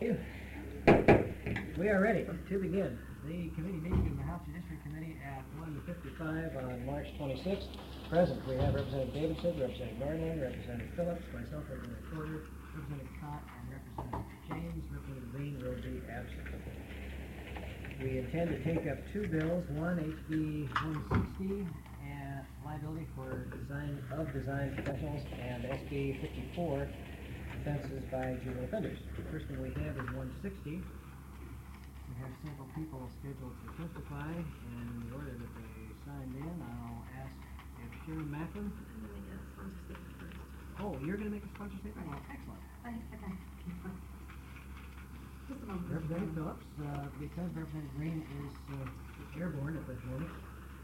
We are ready to begin the committee meeting of the House Judiciary Committee at 1:55 on March 26th. Present, we have Representative Davidson, Representative Norland, Representative Phillips, myself, Representative Porter, Representative Cott, and Representative James. Representative Green will be absent. We intend to take up two bills, one HB 160 and liability for design professionals, and SB 54 offenses by juvenile offenders. The first one we have is 160. We have several people scheduled to testify, and in the order that they signed in, I'll ask if Sharon Macklin. I'm going to make a sponsor statement first. Oh, you're going to make a sponsor statement? Well, excellent. Okay. Just a moment. Representative Phillips, because Representative Green is airborne at this moment,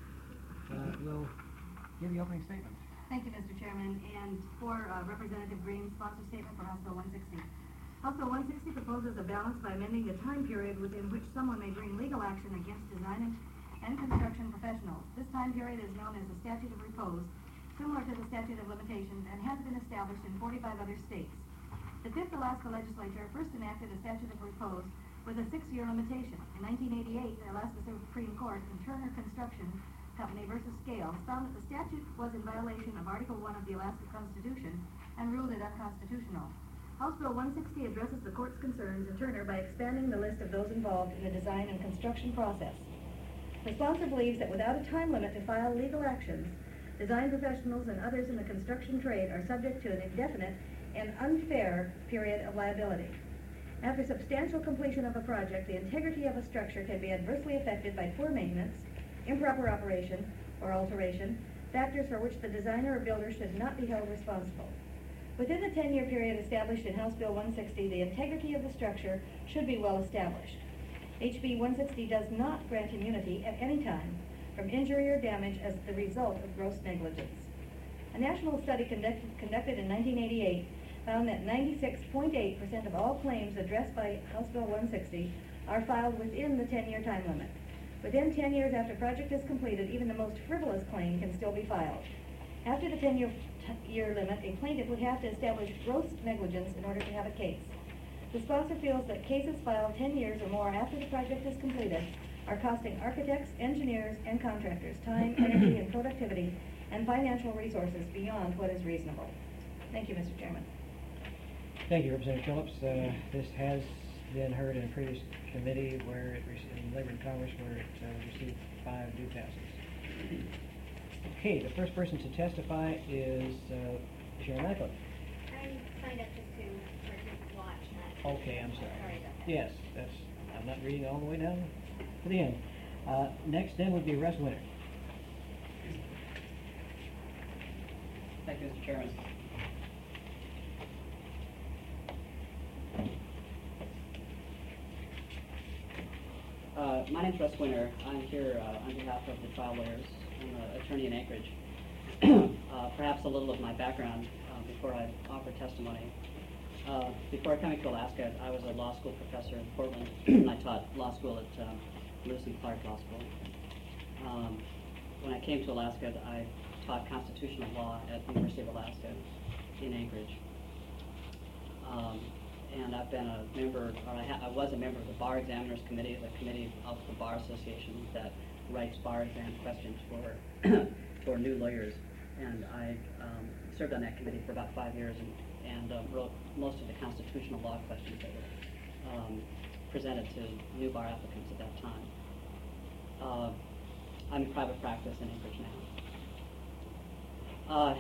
will give the opening statement. Thank you, Mr. Chairman. And for Representative Green's sponsor statement for House Bill 160. House Bill 160 proposes a balance by amending the time period within which someone may bring legal action against design and construction professionals. This time period is known as the statute of repose, similar to the statute of limitations, and has been established in 45 other states. The 5th Alaska Legislature first enacted a statute of repose with a 6-year limitation. In 1988, the Alaska Supreme Court in Turner Construction Company versus Scales found that the statute was in violation of Article 1 of the Alaska Constitution and ruled it unconstitutional. House Bill 160 addresses the court's concerns in Turner by expanding the list of those involved in the design and construction process. The sponsor believes that without a time limit to file legal actions, design professionals and others in the construction trade are subject to an indefinite and unfair period of liability. After substantial completion of a project, the integrity of a structure can be adversely affected by poor maintenance, improper operation, or alteration, factors for which the designer or builder should not be held responsible. Within the 10-year period established in House Bill 160, the integrity of the structure should be well established. HB 160 does not grant immunity at any time from injury or damage as the result of gross negligence. A national study conducted in 1988 found that 96.8% of all claims addressed by House Bill 160 are filed within the 10-year time limit. Within 10 years after project is completed, even the most frivolous claim can still be filed. After the 10-year limit, a plaintiff would have to establish gross negligence in order to have a case. The sponsor feels that cases filed 10 years or more after the project is completed are costing architects, engineers, and contractors time, energy, and productivity, and financial resources beyond what is reasonable. Thank you, Mr. Chairman. Thank you, Representative Phillips. This has been heard in a previous committee where it in Labor and Commerce where it received 5 due passes. Okay, the first person to testify is Sharon Macklin. I signed up just to watch, not Okay, I'm sorry. Sorry about that. Yes, I'm not reading all the way down to the end. Next then would be Russ Winter. Thank you, Mr. Chairman. My name's Russ Winter. I'm here on behalf of the trial lawyers. I'm an attorney in Anchorage. Perhaps a little of my background before I offer testimony. Before coming to Alaska, I was a law school professor in Portland. I taught law school at Lewis and Clark Law School. When I came to Alaska, I taught constitutional law at the University of Alaska in Anchorage. And I've been a member, or I was a member of the Bar Examiners Committee, the committee of the Bar Association that writes bar exam questions for new lawyers. And I served on that committee for about 5 years and wrote most of the constitutional law questions that were presented to new bar applicants at that time. I'm in private practice in Anchorage now.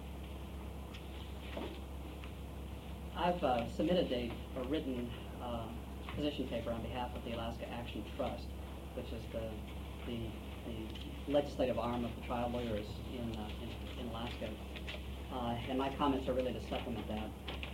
I've submitted a written position paper on behalf of the Alaska Action Trust, which is the legislative arm of the trial lawyers in Alaska. And my comments are really to supplement that.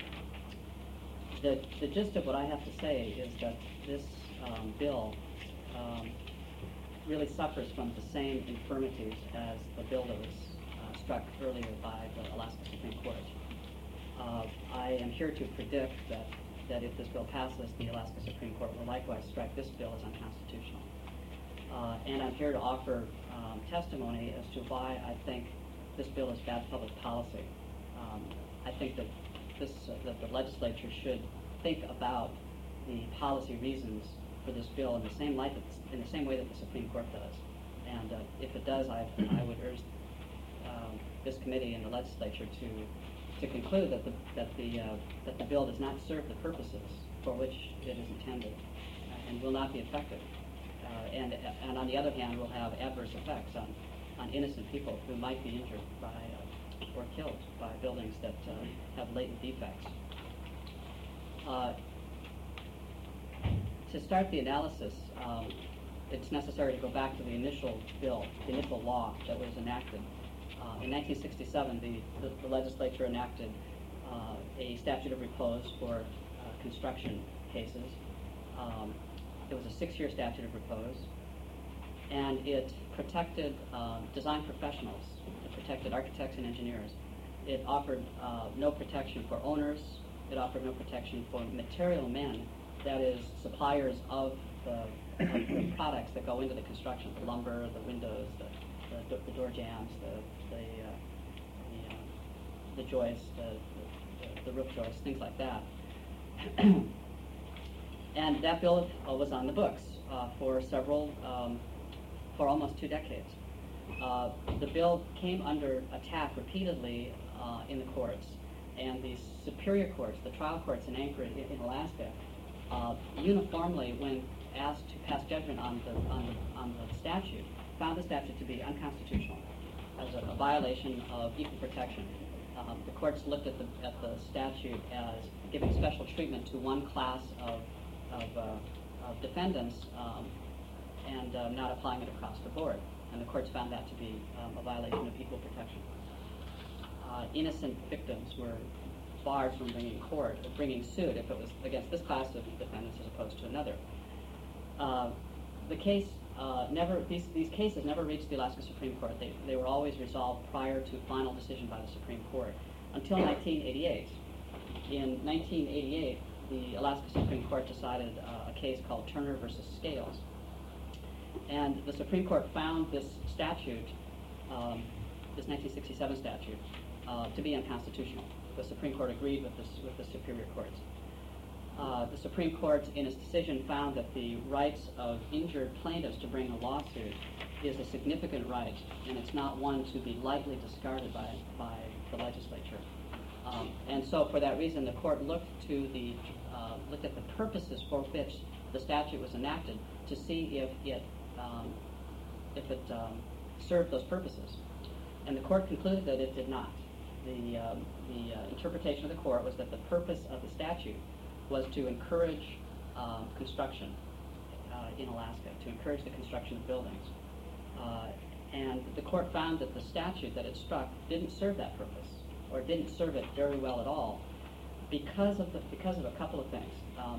The gist of what I have to say is that this bill really suffers from the same infirmities as the bill that was struck earlier by the Alaska Supreme Court. I am here to predict that if this bill passes, the Alaska Supreme Court will likewise strike this bill as unconstitutional. And I'm here to offer testimony as to why I think this bill is bad public policy. I think that the legislature should think about the policy reasons for this bill in the same light, in the same way that the Supreme Court does. And if it does, I would urge this committee and the legislature to conclude that the bill does not serve the purposes for which it is intended and will not be effective. And on the other hand, will have adverse effects on innocent people who might be injured by or killed by buildings that have latent defects. To start the analysis, it's necessary to go back to the initial bill, the initial law that was enacted. In 1967, the legislature enacted a statute of repose for construction cases. It was a 6-year statute of repose, and it protected design professionals. It protected architects and engineers. It offered no protection for owners. It offered no protection for material men, that is, suppliers of the products that go into the construction, the lumber, the windows, the door jambs, the joists, the roof joists, things like that. And that bill was on the books for almost 2 decades. The bill came under attack repeatedly in the courts, and the superior courts, the trial courts in Anchorage, in Alaska, uniformly, when asked to pass judgment on the statute, found the statute to be unconstitutional as a violation of equal protection. The courts looked at the statute as giving special treatment to one class of defendants and not applying it across the board. And the courts found that to be a violation of equal protection. Innocent victims were barred from bringing suit if it was against this class of defendants as opposed to another. These cases never reached the Alaska Supreme Court. They were always resolved prior to final decision by the Supreme Court until 1988. In 1988, the Alaska Supreme Court decided a case called Turner versus Scales. And the Supreme Court found this statute, this 1967 statute, to be unconstitutional. The Supreme Court agreed with the superior courts. The Supreme Court, in its decision, found that the rights of injured plaintiffs to bring a lawsuit is a significant right, and it's not one to be lightly discarded by the legislature. And so, for that reason, the court looked at the purposes for which the statute was enacted to see if it served those purposes. And the court concluded that it did not. The interpretation of the court was that the purpose of the statute was to encourage construction in Alaska, to encourage the construction of buildings. And the court found that the statute that it struck didn't serve that purpose, or didn't serve it very well at all, because of a couple of things.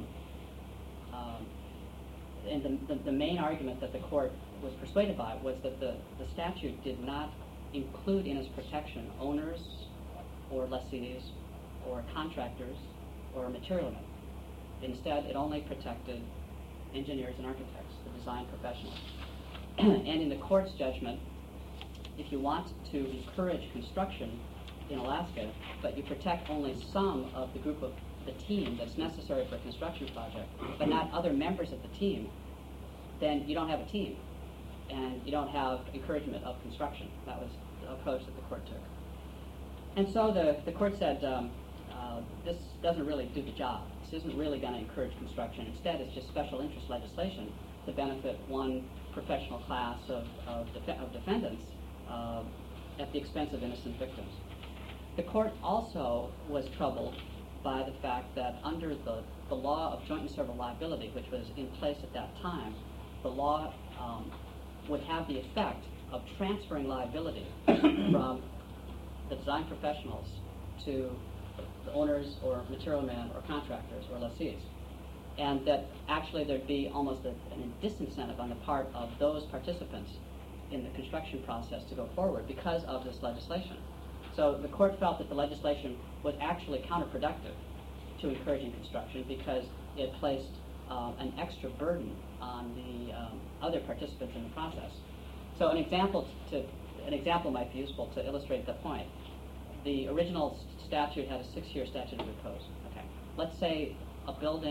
And the main argument that the court was persuaded by was that the statute did not include in its protection owners or lessees or contractors or material men. Instead, it only protected engineers and architects, the design professionals. And in the court's judgment, if you want to encourage construction in Alaska, but you protect only some of the group of the team that's necessary for a construction project, but not other members of the team, then you don't have a team, and you don't have encouragement of construction. That was the approach that the court took. And so the court said, this doesn't really do the job. This isn't really going to encourage construction. Instead, it's just special interest legislation to benefit one professional class of defendants at the expense of innocent victims. The court also was troubled by the fact that under the law of joint and several liability, which was in place at that time, the law would have the effect of transferring liability from the design professionals to the owners or material men or contractors or lessees. And that actually there'd be almost a disincentive on the part of those participants in the construction process to go forward because of this legislation. So the court felt that the legislation was actually counterproductive to encouraging construction because it placed an extra burden on the other participants in the process. So an example might be useful to illustrate the point. The original statute had a 6-year statute of repose. Okay. Let's say a building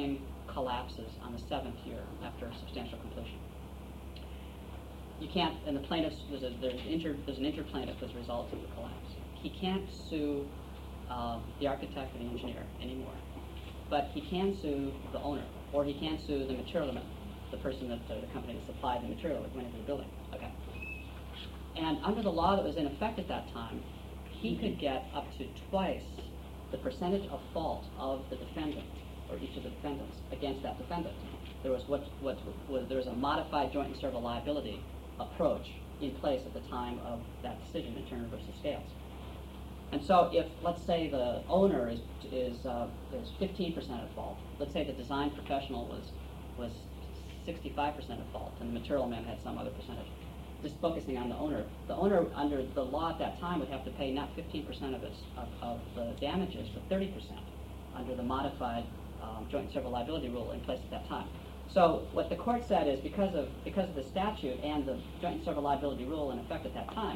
collapses on the 7th year after substantial completion. You can't, and the plaintiffs, there's an injured plaintiff as a result of the collapse. He can't sue the architect or the engineer anymore, but he can sue the owner, or he can sue the materialman, the person that the company that supplied the material that went into the building. Okay. And under the law that was in effect at that time, he could get up to twice the percentage of fault of the defendant, or each of the defendants, against that defendant. There was there was a modified joint and several liability approach in place at the time of that decision in Turner versus Scales. And so if, let's say, the owner is 15% at fault, let's say the design professional was 65% at fault, and the material man had some other percentage. Just focusing on the owner under the law at that time would have to pay not 15% of the damages, but 30% under the modified joint and several liability rule in place at that time. So what the court said is because of the statute and the joint and several liability rule in effect at that time,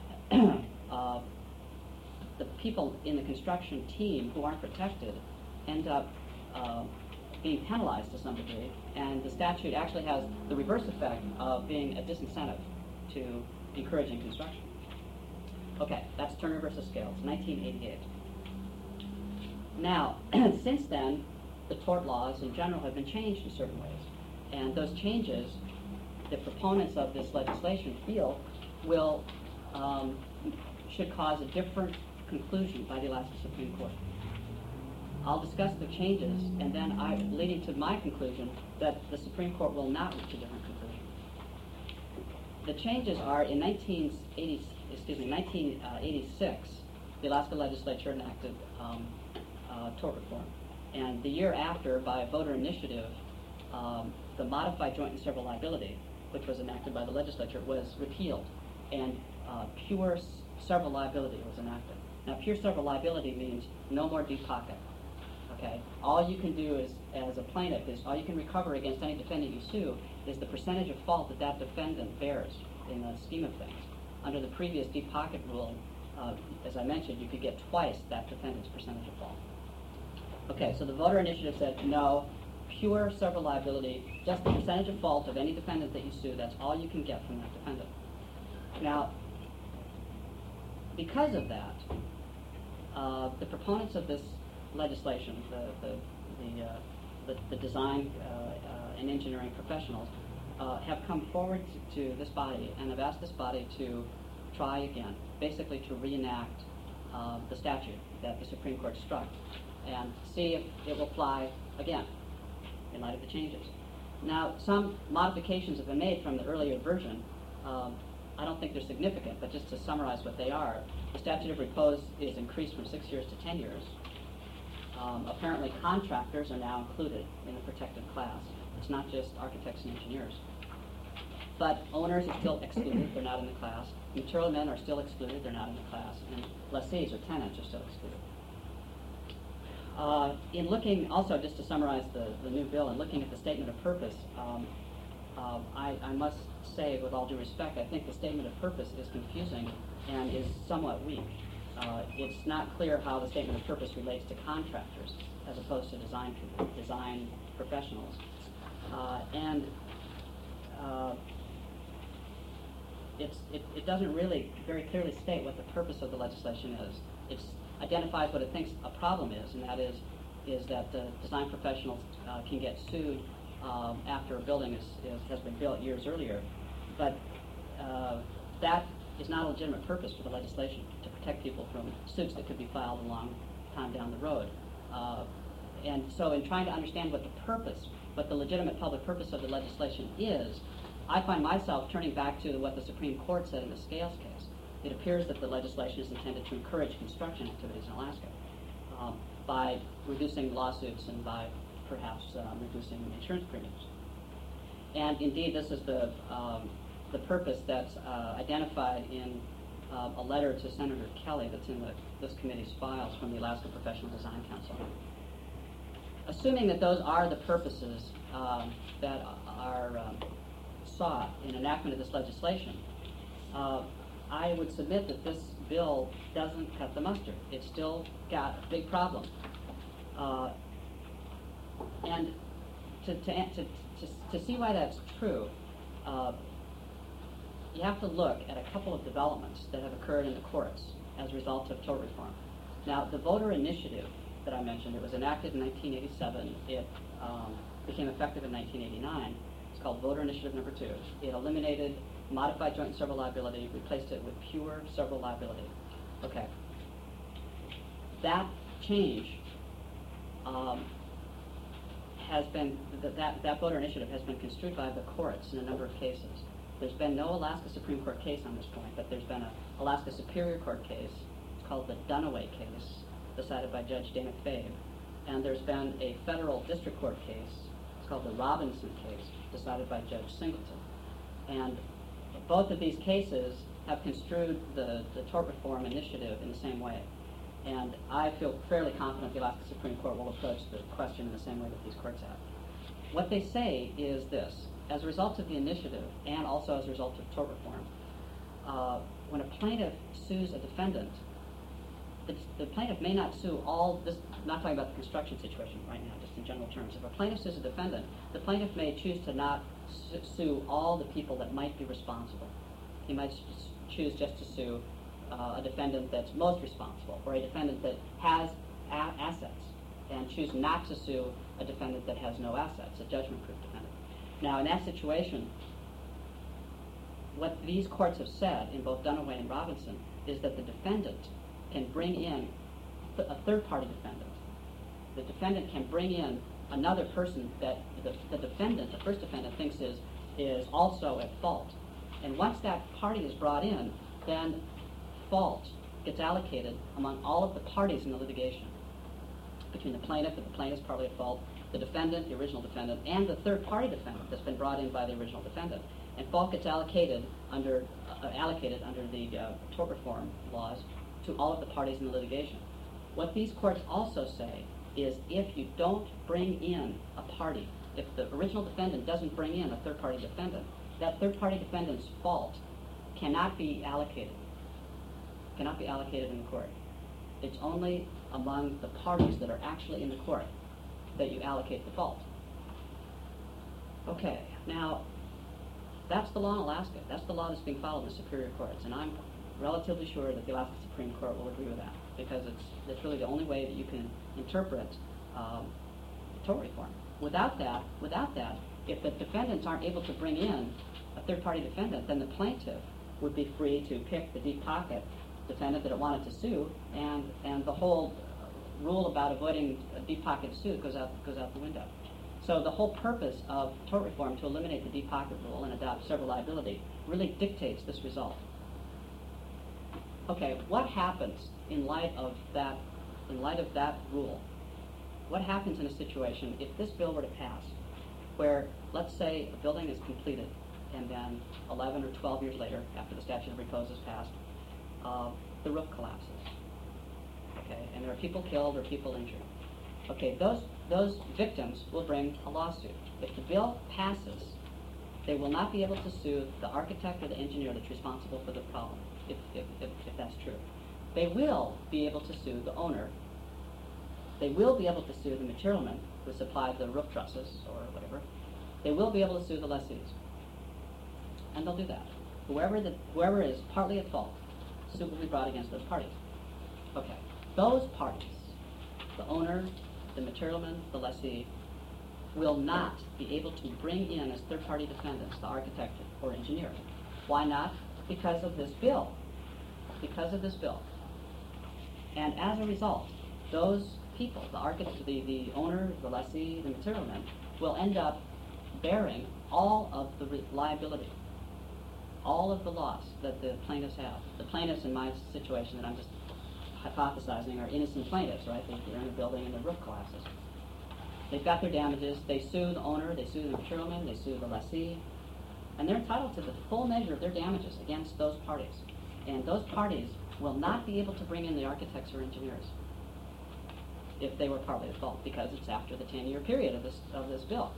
the people in the construction team who aren't protected end up being penalized to some degree, and the statute actually has the reverse effect of being a disincentive to encouraging construction. Okay, that's Turner versus Scales, 1988. Now, since then, the tort laws in general have been changed in certain ways, and those changes, the proponents of this legislation feel should cause a different conclusion by the Alaska Supreme Court. I'll discuss the changes, and then leading to my conclusion that the Supreme Court will not reach a different conclusion. The changes are in 1986, the Alaska legislature enacted tort reform, and the year after, by voter initiative, the modified joint and several liability, which was enacted by the legislature, was repealed, and pure several liability was enacted. Now, pure several liability means no more deep pocket. Okay, all you can do is, as a plaintiff, is all you can recover against any defendant you sue is the percentage of fault that that defendant bears in the scheme of things. Under the previous deep pocket rule, as I mentioned, you could get twice that defendant's percentage of fault. Okay, so the voter initiative said no, pure several liability, just the percentage of fault of any defendant that you sue, that's all you can get from that defendant. Now, because of that, the proponents of this legislation, the design and engineering professionals, have come forward to this body and have asked this body to try again, basically to reenact the statute that the Supreme Court struck and see if it will fly again in light of the changes. Now, some modifications have been made from the earlier version. I don't think they're significant, but just to summarize what they are, the statute of repose is increased from 6 years to 10 years. Apparently, contractors are now included in the protected class. It's not just architects and engineers. But owners are still excluded. They're not in the class. Material men are still excluded. They're not in the class. And lessees or tenants are still excluded. In looking, also just to summarize the new bill and looking at the statement of purpose, I must say, with all due respect, I think the statement of purpose is confusing and is somewhat weak. It's not clear how the statement of purpose relates to contractors as opposed to design professionals. It doesn't really very clearly state what the purpose of the legislation is. It identifies what it thinks a problem is, and that is that the design professionals can get sued after a building has been built years earlier. But that is not a legitimate purpose for the legislation, to protect people from suits that could be filed a long time down the road. And so in trying to understand what the legitimate public purpose of the legislation is, I find myself turning back to what the Supreme Court said in the Scales case. It appears that the legislation is intended to encourage construction activities in Alaska by reducing lawsuits and by perhaps reducing insurance premiums. And indeed, this is the purpose that's identified in a letter to Senator Kelly that's in this committee's files from the Alaska Professional Design Council. Assuming that those are the purposes that are sought in enactment of this legislation, I would submit that this bill doesn't cut the mustard. It's still got a big problem. And to see why that's true, you have to look at a couple of developments that have occurred in the courts as a result of tort reform. Now, the voter initiative that I mentioned, it was enacted in 1987. It became effective in 1989. It's called Voter Initiative Number 2. It eliminated modified joint and several liability, replaced it with pure several liability. Okay. That change has been, that voter initiative has been construed by the courts in a number of cases. There's been no Alaska Supreme Court case on this point, but there's been an Alaska Superior Court case. It's called the Dunaway case, decided by Judge Dana Fabe. And there's been a federal district court case. It's called the Robinson case, decided by Judge Singleton. And both of these cases have construed the tort reform initiative in the same way. And I feel fairly confident the Alaska Supreme Court will approach the question in the same way that these courts have. What they say is this: as a result of the initiative, and also as a result of tort reform, when a plaintiff sues a defendant, the plaintiff may not sue all this. I'm not talking about the construction situation right now, just in general terms. If a plaintiff sues a defendant, the plaintiff may choose to not sue all the people that might be responsible. He might choose just to sue a defendant that's most responsible, or a defendant that has assets, and choose not to sue a defendant that has no assets, a judgment-proof defendant. Now, in that situation, what these courts have said in both Dunaway and Robinson is that the defendant can bring in a third-party defendant. The defendant can bring in another person that the defendant, the first defendant, thinks is also at fault. And once that party is brought in, then fault gets allocated among all of the parties in the litigation, between the plaintiff, and the plaintiff's partly at fault, the defendant, the original defendant, and the third-party defendant that's been brought in by the original defendant. And fault gets allocated under the tort reform laws to all of the parties in the litigation. What these courts also say is if you don't bring in a party, if the original defendant doesn't bring in a third-party defendant, that third-party defendant's fault cannot be allocated in the court. It's only among the parties that are actually in the court that you allocate the fault. Okay, now, that's the law in Alaska. That's the law that's being followed in the superior courts, and I'm relatively sure that the Alaska Supreme Court will agree with that, because it's really the only way that you can interpret tort reform. Without that, if the defendants aren't able to bring in a third-party defendant, then the plaintiff would be free to pick the deep pocket defendant that it wanted to sue, and the whole rule about avoiding a deep pocket suit goes out the window. So the whole purpose of tort reform, to eliminate the deep pocket rule and adopt several liability, really dictates this result. Okay, what happens in light of that rule? What happens in a situation if this bill were to pass, where, let's say, a building is completed, and then 11 or 12 years later, after the statute of repose is passed, the roof collapses. Okay, and there are people killed or people injured. Okay, those victims will bring a lawsuit. If the bill passes, they will not be able to sue the architect or the engineer that's responsible for the problem, if that's true. They will be able to sue the owner. They will be able to sue the materialman who supplied the roof trusses or whatever. They will be able to sue the lessees. And they'll do that. Whoever is partly at fault, suit will be brought against those parties. Okay, those parties, the owner, the materialman, the lessee, will not be able to bring in as third-party defendants the architect or engineer. Why not? Because of this bill. Because of this bill. And as a result, those people, the architect, the owner, the lessee, the materialman, will end up bearing all of the liability, all of the loss that the plaintiffs have. The plaintiffs in my situation that I'm just hypothesizing are innocent plaintiffs, right? They're in a building and the roof collapses. They've got their damages. They sue the owner, they sue the materialman, they sue the lessee, and they're entitled to the full measure of their damages against those parties. And those parties will not be able to bring in the architects or engineers if they were partly at fault, because it's after the 10-year period of this bill.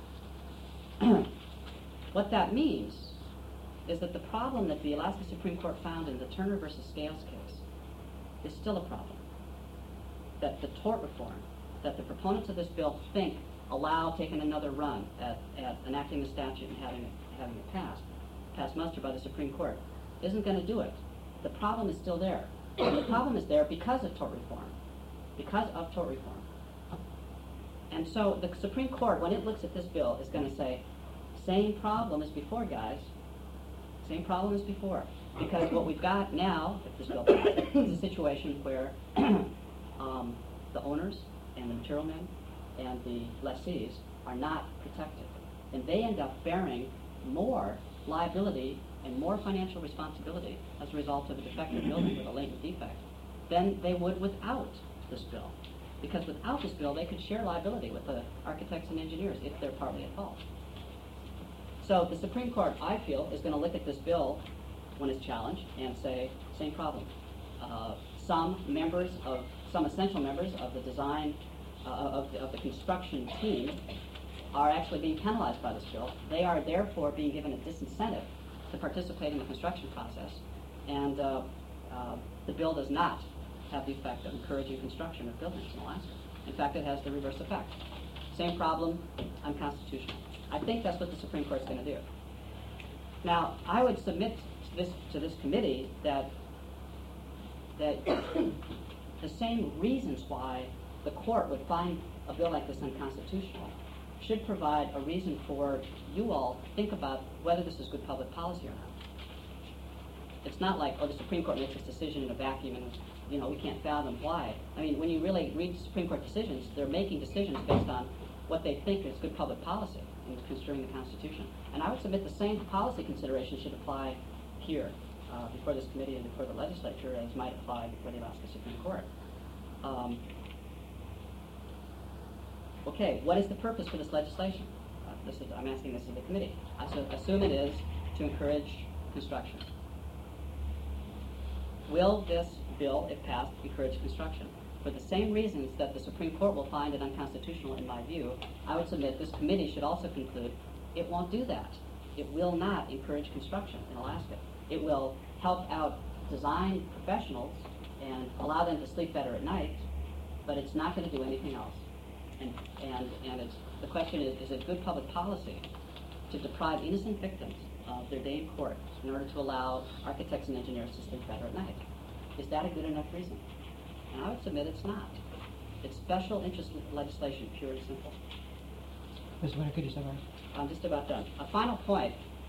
What that means is that the problem that the Alaska Supreme Court found in the Turner versus Scales case is still a problem. That the tort reform that the proponents of this bill think taking another run at enacting the statute and having it passed muster by the Supreme Court, isn't going to do it. The problem is still there. And the problem is there because of tort reform. And so the Supreme Court, when it looks at this bill, is going to say, same problem as before, guys. Same problem as before. Because what we've got now, if this bill passes, is a situation where the owners and the material men and the lessees are not protected. And they end up bearing more liability and more financial responsibility as a result of a defective building with a latent defect than they would without this bill. Because without this bill, they could share liability with the architects and engineers if they're partly at fault. So the Supreme Court, I feel, is going to look at this bill when it's challenged and say, same problem. Some essential members of the design, of the construction team are actually being penalized by this bill. They are therefore being given a disincentive to participate in the construction process. And the bill does not have the effect of encouraging construction of buildings in Alaska. In fact, it has the reverse effect. Same problem, unconstitutional. I think that's what the Supreme Court's going to do. Now, I would submit to this committee that the same reasons why the court would find a bill like this unconstitutional should provide a reason for you all to think about whether this is good public policy or not. It's not like, oh, the Supreme Court makes this decision in a vacuum and, we can't fathom why. I mean, when you really read Supreme Court decisions, they're making decisions based on what they think is good public policy in construing the Constitution. And I would submit the same policy considerations should apply here before this committee and before the legislature as might apply before the Alaska Supreme Court. Okay, what is the purpose for this legislation? I'm asking this of the committee. I assume it is to encourage construction. Will this bill, if passed, encourage construction? For the same reasons that the Supreme Court will find it unconstitutional, in my view, I would submit this committee should also conclude it won't do that. It will not encourage construction in Alaska. It will help out design professionals and allow them to sleep better at night, but it's not going to do anything else. And the question is it good public policy to deprive innocent victims of their day in court in order to allow architects and engineers to sleep better at night? Is that a good enough reason? And I would submit it's not. It's special interest legislation, pure and simple. Mr. Winter, could you summarize? I'm just about done. A final point.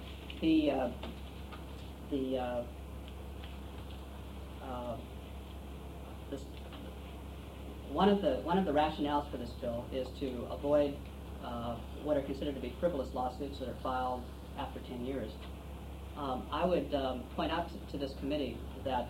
One of the rationales for this bill is to avoid what are considered to be frivolous lawsuits that are filed after 10 years. I would point out to this committee that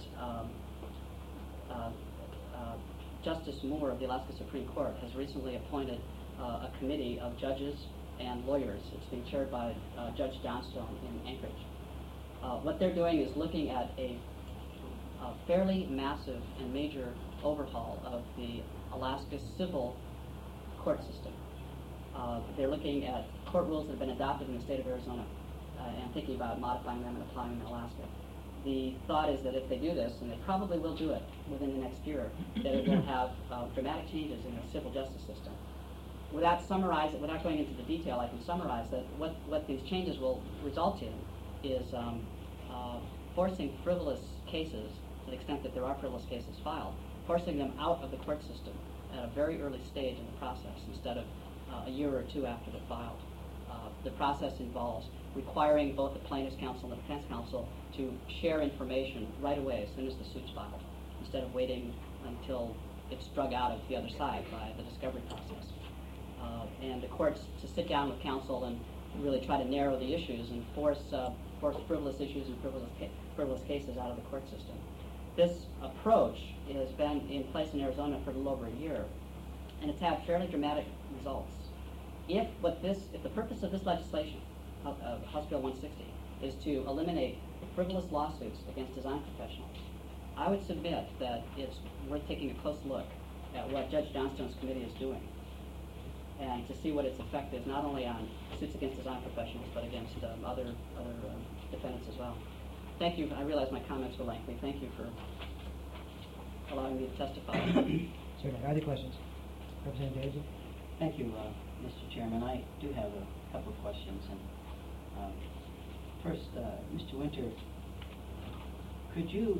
Justice Moore of the Alaska Supreme Court has recently appointed a committee of judges and lawyers. It's being chaired by Judge Johnstone in Anchorage. What they're doing is looking at a fairly massive and major overhaul of the Alaska civil court system. They're looking at court rules that have been adopted in the state of Arizona and thinking about modifying them and applying them in Alaska. The thought is that if they do this, and they probably will do it within the next year, that it will have dramatic changes in the civil justice system. Without going into the detail, I can summarize that what these changes will result in is forcing frivolous cases, to the extent that there are frivolous cases filed, forcing them out of the court system at a very early stage in the process instead of a year or two after they're filed. The process involves requiring both the plaintiff's counsel and the defense counsel to share information right away as soon as the suit's filed, instead of waiting until it's drug out of the other side by the discovery process. And the courts to sit down with counsel and really try to narrow the issues and force frivolous issues and frivolous cases out of the court system. This approach has been in place in Arizona for a little over a year, and it's had fairly dramatic results. If the purpose of this legislation, House Bill 160, is to eliminate frivolous lawsuits against design professionals, I would submit that it's worth taking a close look at what Judge Johnstone's committee is doing, and to see what its effect is not only on suits against design professionals, but against other defendants as well. Thank you. I realize my comments were lengthy. Thank you for allowing me to testify. Certainly. Are there questions? Representative Davidson? Thank you, Mr. Chairman, I do have a couple of questions. And first, Mr. Winter, could you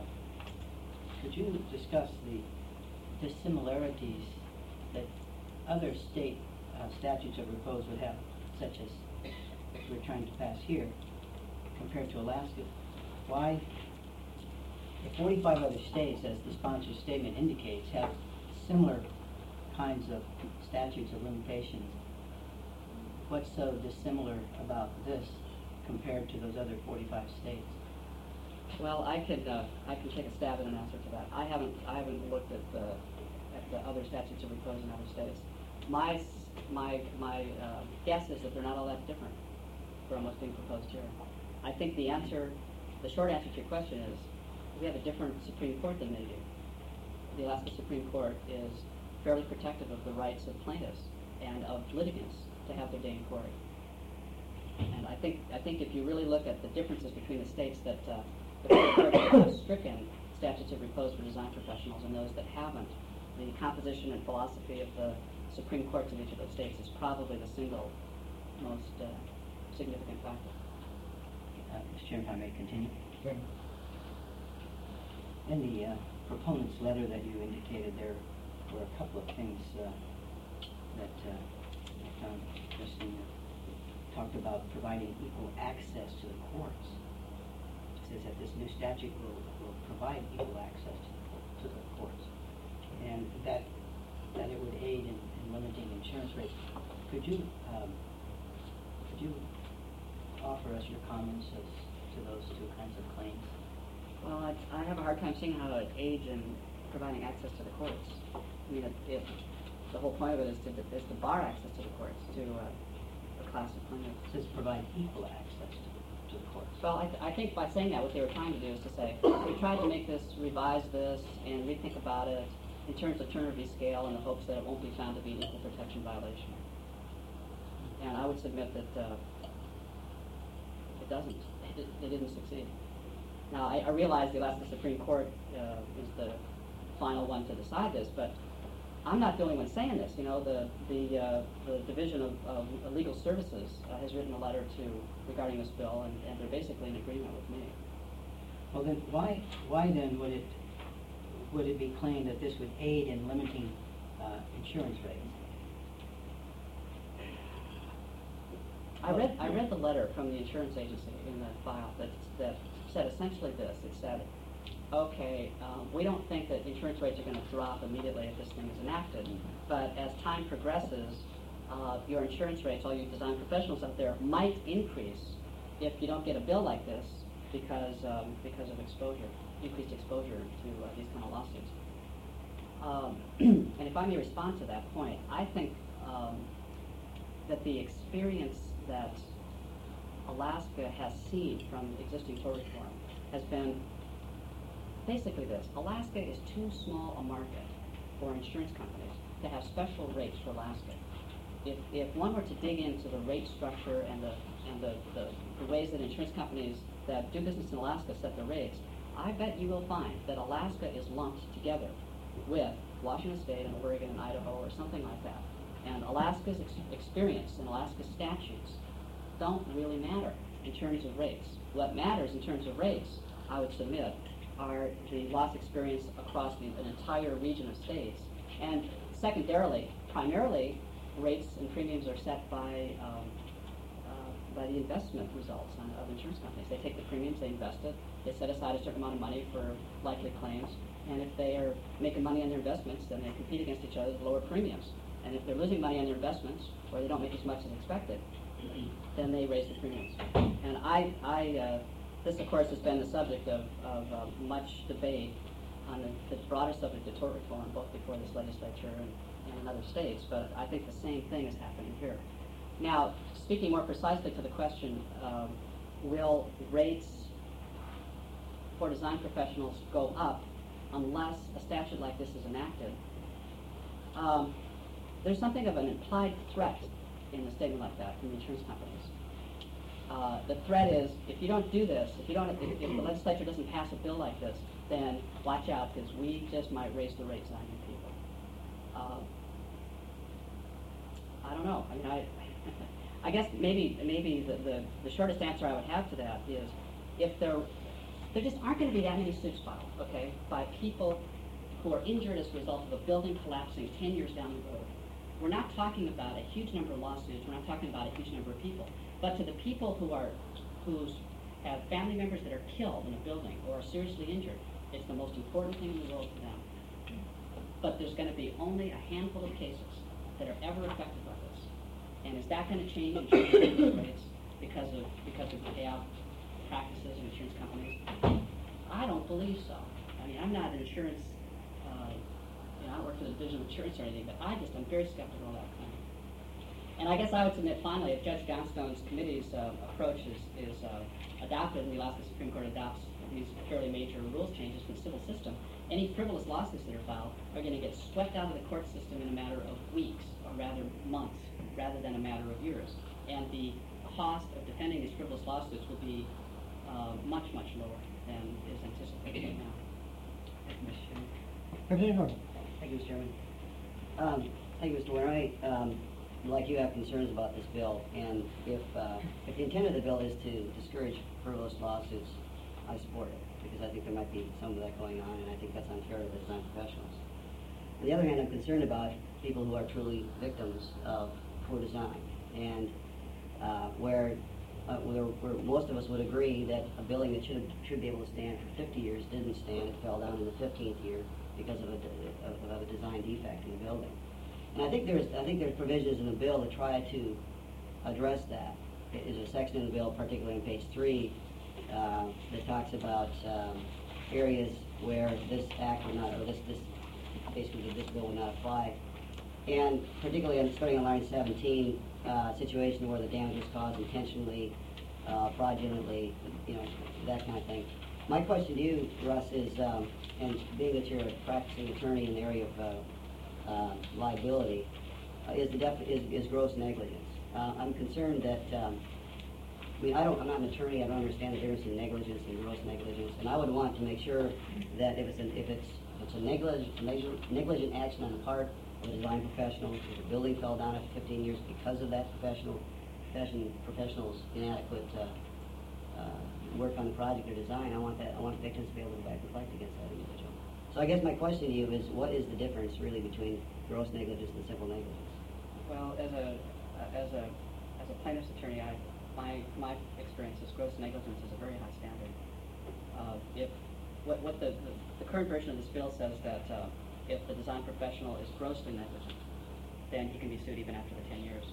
discuss the dissimilarities that other state statutes of repose would have, such as what we're trying to pass here, compared to Alaska? Why the 45 other states, as the sponsor's statement indicates, have similar kinds of statutes of limitations? What's so dissimilar about this compared to those other 45 states? Well, I can take a stab at an answer to that. I haven't looked at the other statutes of repose in other states. My guess is that they're not all that different from what's being proposed here. I think the short answer to your question is we have a different Supreme Court than they do. The Alaska Supreme Court is fairly protective of the rights of plaintiffs and of litigants to have their day in court. And I think if you really look at the differences between the states that the court has stricken statutes of repose for design professionals and those that haven't, the composition and philosophy of the Supreme Courts of each of those states is probably the single most significant factor. Mr. Chairman, if I may continue. Sure. In the proponent's letter that you indicated, there were a couple of things that I found interesting. Talked about providing equal access to the courts. It says that this new statute will provide equal access to the courts, and that it would aid in limiting insurance rates. Could you offer us your comments as to those two kinds of claims? Well, I have a hard time seeing how it aids in providing access to the courts. I mean, if the whole point of it is to bar access to the courts, to a class of plaintiffs. It says provide equal access to the courts. Well, I think by saying that, what they were trying to do is to say, we tried to make this, revise this, and rethink about it in terms of Turner v. Scale in the hopes that it won't be found to be an equal protection violation. And I would submit that it doesn't. It didn't succeed. Now, I realize the Alaska Supreme Court is the final one to decide this, but I'm not the only one saying this. You know, the Division of Legal Services has written a letter regarding this bill, and they're basically in agreement with me. Well, then why then would it be claimed that this would aid in limiting insurance rates? I read the letter from the insurance agency in the file that said essentially this. It said, okay, we don't think that insurance rates are going to drop immediately if this thing is enacted, but as time progresses, your insurance rates, all you design professionals out there, might increase if you don't get a bill like this because of exposure, increased exposure to these kind of lawsuits. And if I may respond to that point, I think that the experience that Alaska has seen from existing tort reform has been basically this. Alaska is too small a market for insurance companies to have special rates for Alaska. If one were to dig into the rate structure and the ways that insurance companies that do business in Alaska set their rates, I bet you will find that Alaska is lumped together with Washington State and Oregon and Idaho or something like that. And Alaska's experience and Alaska's statutes don't really matter in terms of rates. What matters in terms of rates, I would submit, are the loss experience across an entire region of states. And secondarily, primarily, rates and premiums are set by the investment results of insurance companies. They take the premiums, they invest it, they set aside a certain amount of money for likely claims, and if they are making money on their investments, then they compete against each other with lower premiums. And if they're losing money on their investments, or they don't make as much as expected, then they raise the premiums. And this of course has been the subject of much debate on the broader subject of tort reform, both before this legislature and in other states, but I think the same thing is happening here. Now, speaking more precisely to the question, will rates for design professionals go up unless a statute like this is enacted? There's something of an implied threat in a statement like that from the insurance companies. The threat is, if you don't do this, if the legislature doesn't pass a bill like this, then watch out, because we just might raise the rates on you people. I don't know. I mean, I guess maybe the shortest answer I would have to that is if there just aren't going to be that many suits filed, okay, by people who are injured as a result of a building collapsing 10 years down the road. We're not talking about a huge number of lawsuits. We're not talking about a huge number of people. But to the people who have family members that are killed in a building or are seriously injured, it's the most important thing in the world to them. But there's going to be only a handful of cases that are ever affected by this. And is that going to change insurance rates because of payout practices of insurance companies? I don't believe so. I mean, I'm not an insurance, I don't work for the Division of Insurance or anything, but I'm very skeptical of that claim. And I guess I would submit finally, if Judge Johnstone's committee's approach is adopted and the Alaska Supreme Court adopts these fairly major rules changes for the civil system, any frivolous lawsuits that are filed are going to get swept out of the court system in a matter of weeks, or rather months, rather than a matter of years. And the cost of defending these frivolous lawsuits will be much, much lower than is anticipated right now. Thank you, Mr. Chairman. Representative Norton. Thank you, Mr. Chairman. Thank you, Mr. Winter. Like you, have concerns about this bill, and if the intent of the bill is to discourage frivolous lawsuits, I support it, because I think there might be some of that going on, and I think that's unfair to the design professionals. On the other hand, I'm concerned about people who are truly victims of poor design, and where most of us would agree that a building that should be able to stand for 50 years didn't stand. It fell down in the 15th year because of a design defect in the building. And I think there's provisions in the bill that try to address that. There's a section in the bill, particularly on page 3, that talks about areas where this act would not, or this bill would not apply. And particularly starting on line 17, situation where the damage was caused intentionally, fraudulently, that kind of thing. My question to you, Russ, is, and being that you're a practicing attorney in the area of liability, is gross negligence. I'm concerned that, I'm not an attorney, I don't understand the difference in negligence and gross negligence, and I would want to make sure that if it's a negligent action on the part of a design professional, if the building fell down after 15 years because of that professional's inadequate work on the project or design, I want victims to be able to go back and fight against that individual. So I guess my question to you is, what is the difference really between gross negligence and simple negligence? Well, as a plaintiff's attorney, my experience is gross negligence is a very high standard. What the current version of this bill says that if the design professional is grossly negligent, then he can be sued even after the 10 years.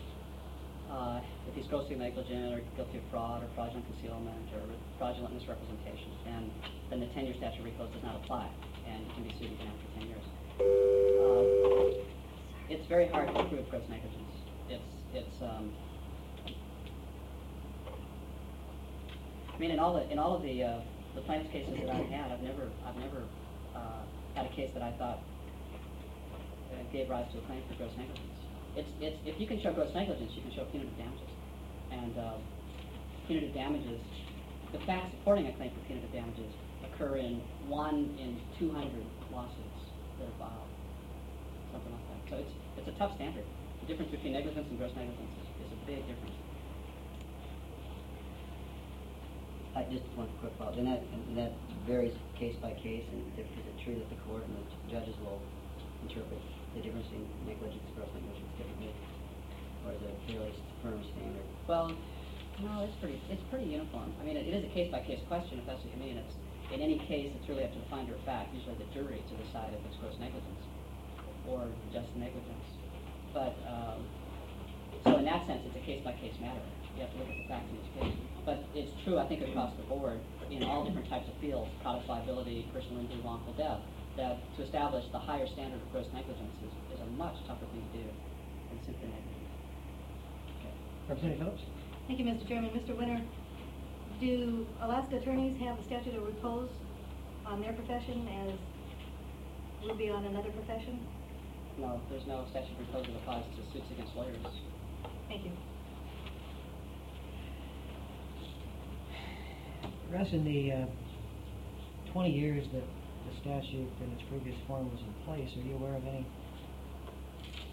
If he's grossly negligent or guilty of fraud or fraudulent concealment or fraudulent misrepresentation, then the 10-year statute of repose does not apply, and he can be sued even after 10 years. It's very hard to prove gross negligence. In all of the plaintiff's cases that I've had, I've never had a case that I thought gave rise to a claim for gross negligence. If you can show gross negligence, you can show punitive damages. And punitive damages, the facts supporting a claim for punitive damages occur in 1 in 200 lawsuits that are filed, something like that. So it's a tough standard. The difference between negligence and gross negligence is a big difference. I just want a quick follow-up. And that varies case by case, and is it true that the court and the judges will interpret the difference in negligence and gross negligence differently, or is it a fairly firm standard? Well, no, it's pretty uniform. I mean, it is a case-by-case question, if that's what you mean. In any case, it's really up to the finder of fact, usually the jury, to decide if it's gross negligence or just negligence. But, so in that sense, it's a case-by-case matter. You have to look at the facts in each case. But it's true, I think, across the board, in all different types of fields, product liability, personal injury, wrongful death, that to establish the higher standard of gross negligence is a much tougher thing to do than simply negligence. Okay. Representative Phillips? Thank you, Mr. Chairman. Mr. Winter, do Alaska attorneys have a statute of repose on their profession as would be on another profession? No, there's no statute of repose that applies to suits against lawyers. Thank you. Russ, in the 20 years that the statute in its previous form was in place, are you aware of any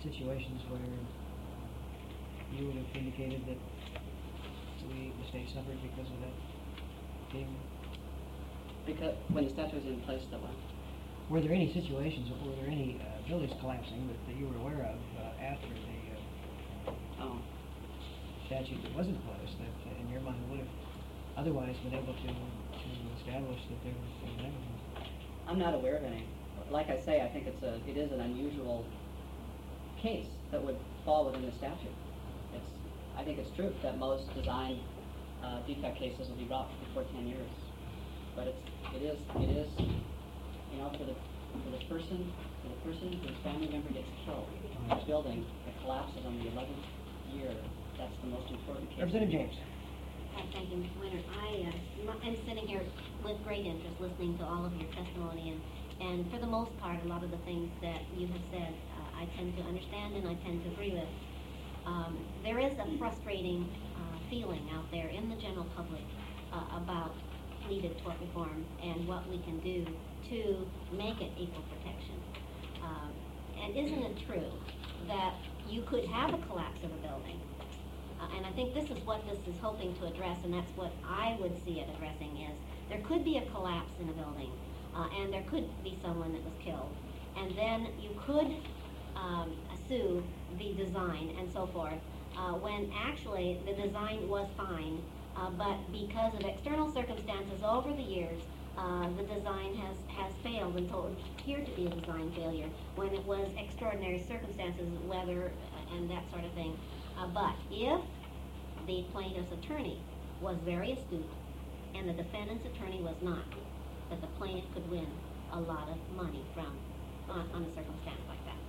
situations where you would have indicated that the state suffered because of that being? Because when the statute was in place, that one. Were there any situations, or were there any buildings collapsing that you were aware of after the Oh, statute that was in place that, in your mind, would have otherwise been able to establish that there was negligence? I'm not aware of any. Like I say, I think it is an unusual case that would fall within the statute. I think it's true that most design defect cases will be brought before 10 years. But it is, you know, for the person whose family member gets killed in a building that collapses on the 11th year, that's the most important case. Representative James. Thank you, Mr. Winter. I'm sitting here with great interest listening to all of your testimony, and for the most part, a lot of the things that you have said, I tend to understand and I tend to agree with. There is a frustrating feeling out there in the general public about needed tort reform and what we can do to make it equal protection. And isn't it true that you could have a collapse of a building? And I think this is what this is hoping to address, and that's what I would see it addressing is, there could be a collapse in a building, and there could be someone that was killed. And then you could sue the design and so forth, when actually the design was fine, but because of external circumstances over the years, the design has failed until it appeared to be a design failure, when it was extraordinary circumstances, weather, and that sort of thing. But if the plaintiff's attorney was very astute and the defendant's attorney was not, that the plaintiff could win a lot of money on a circumstance like that.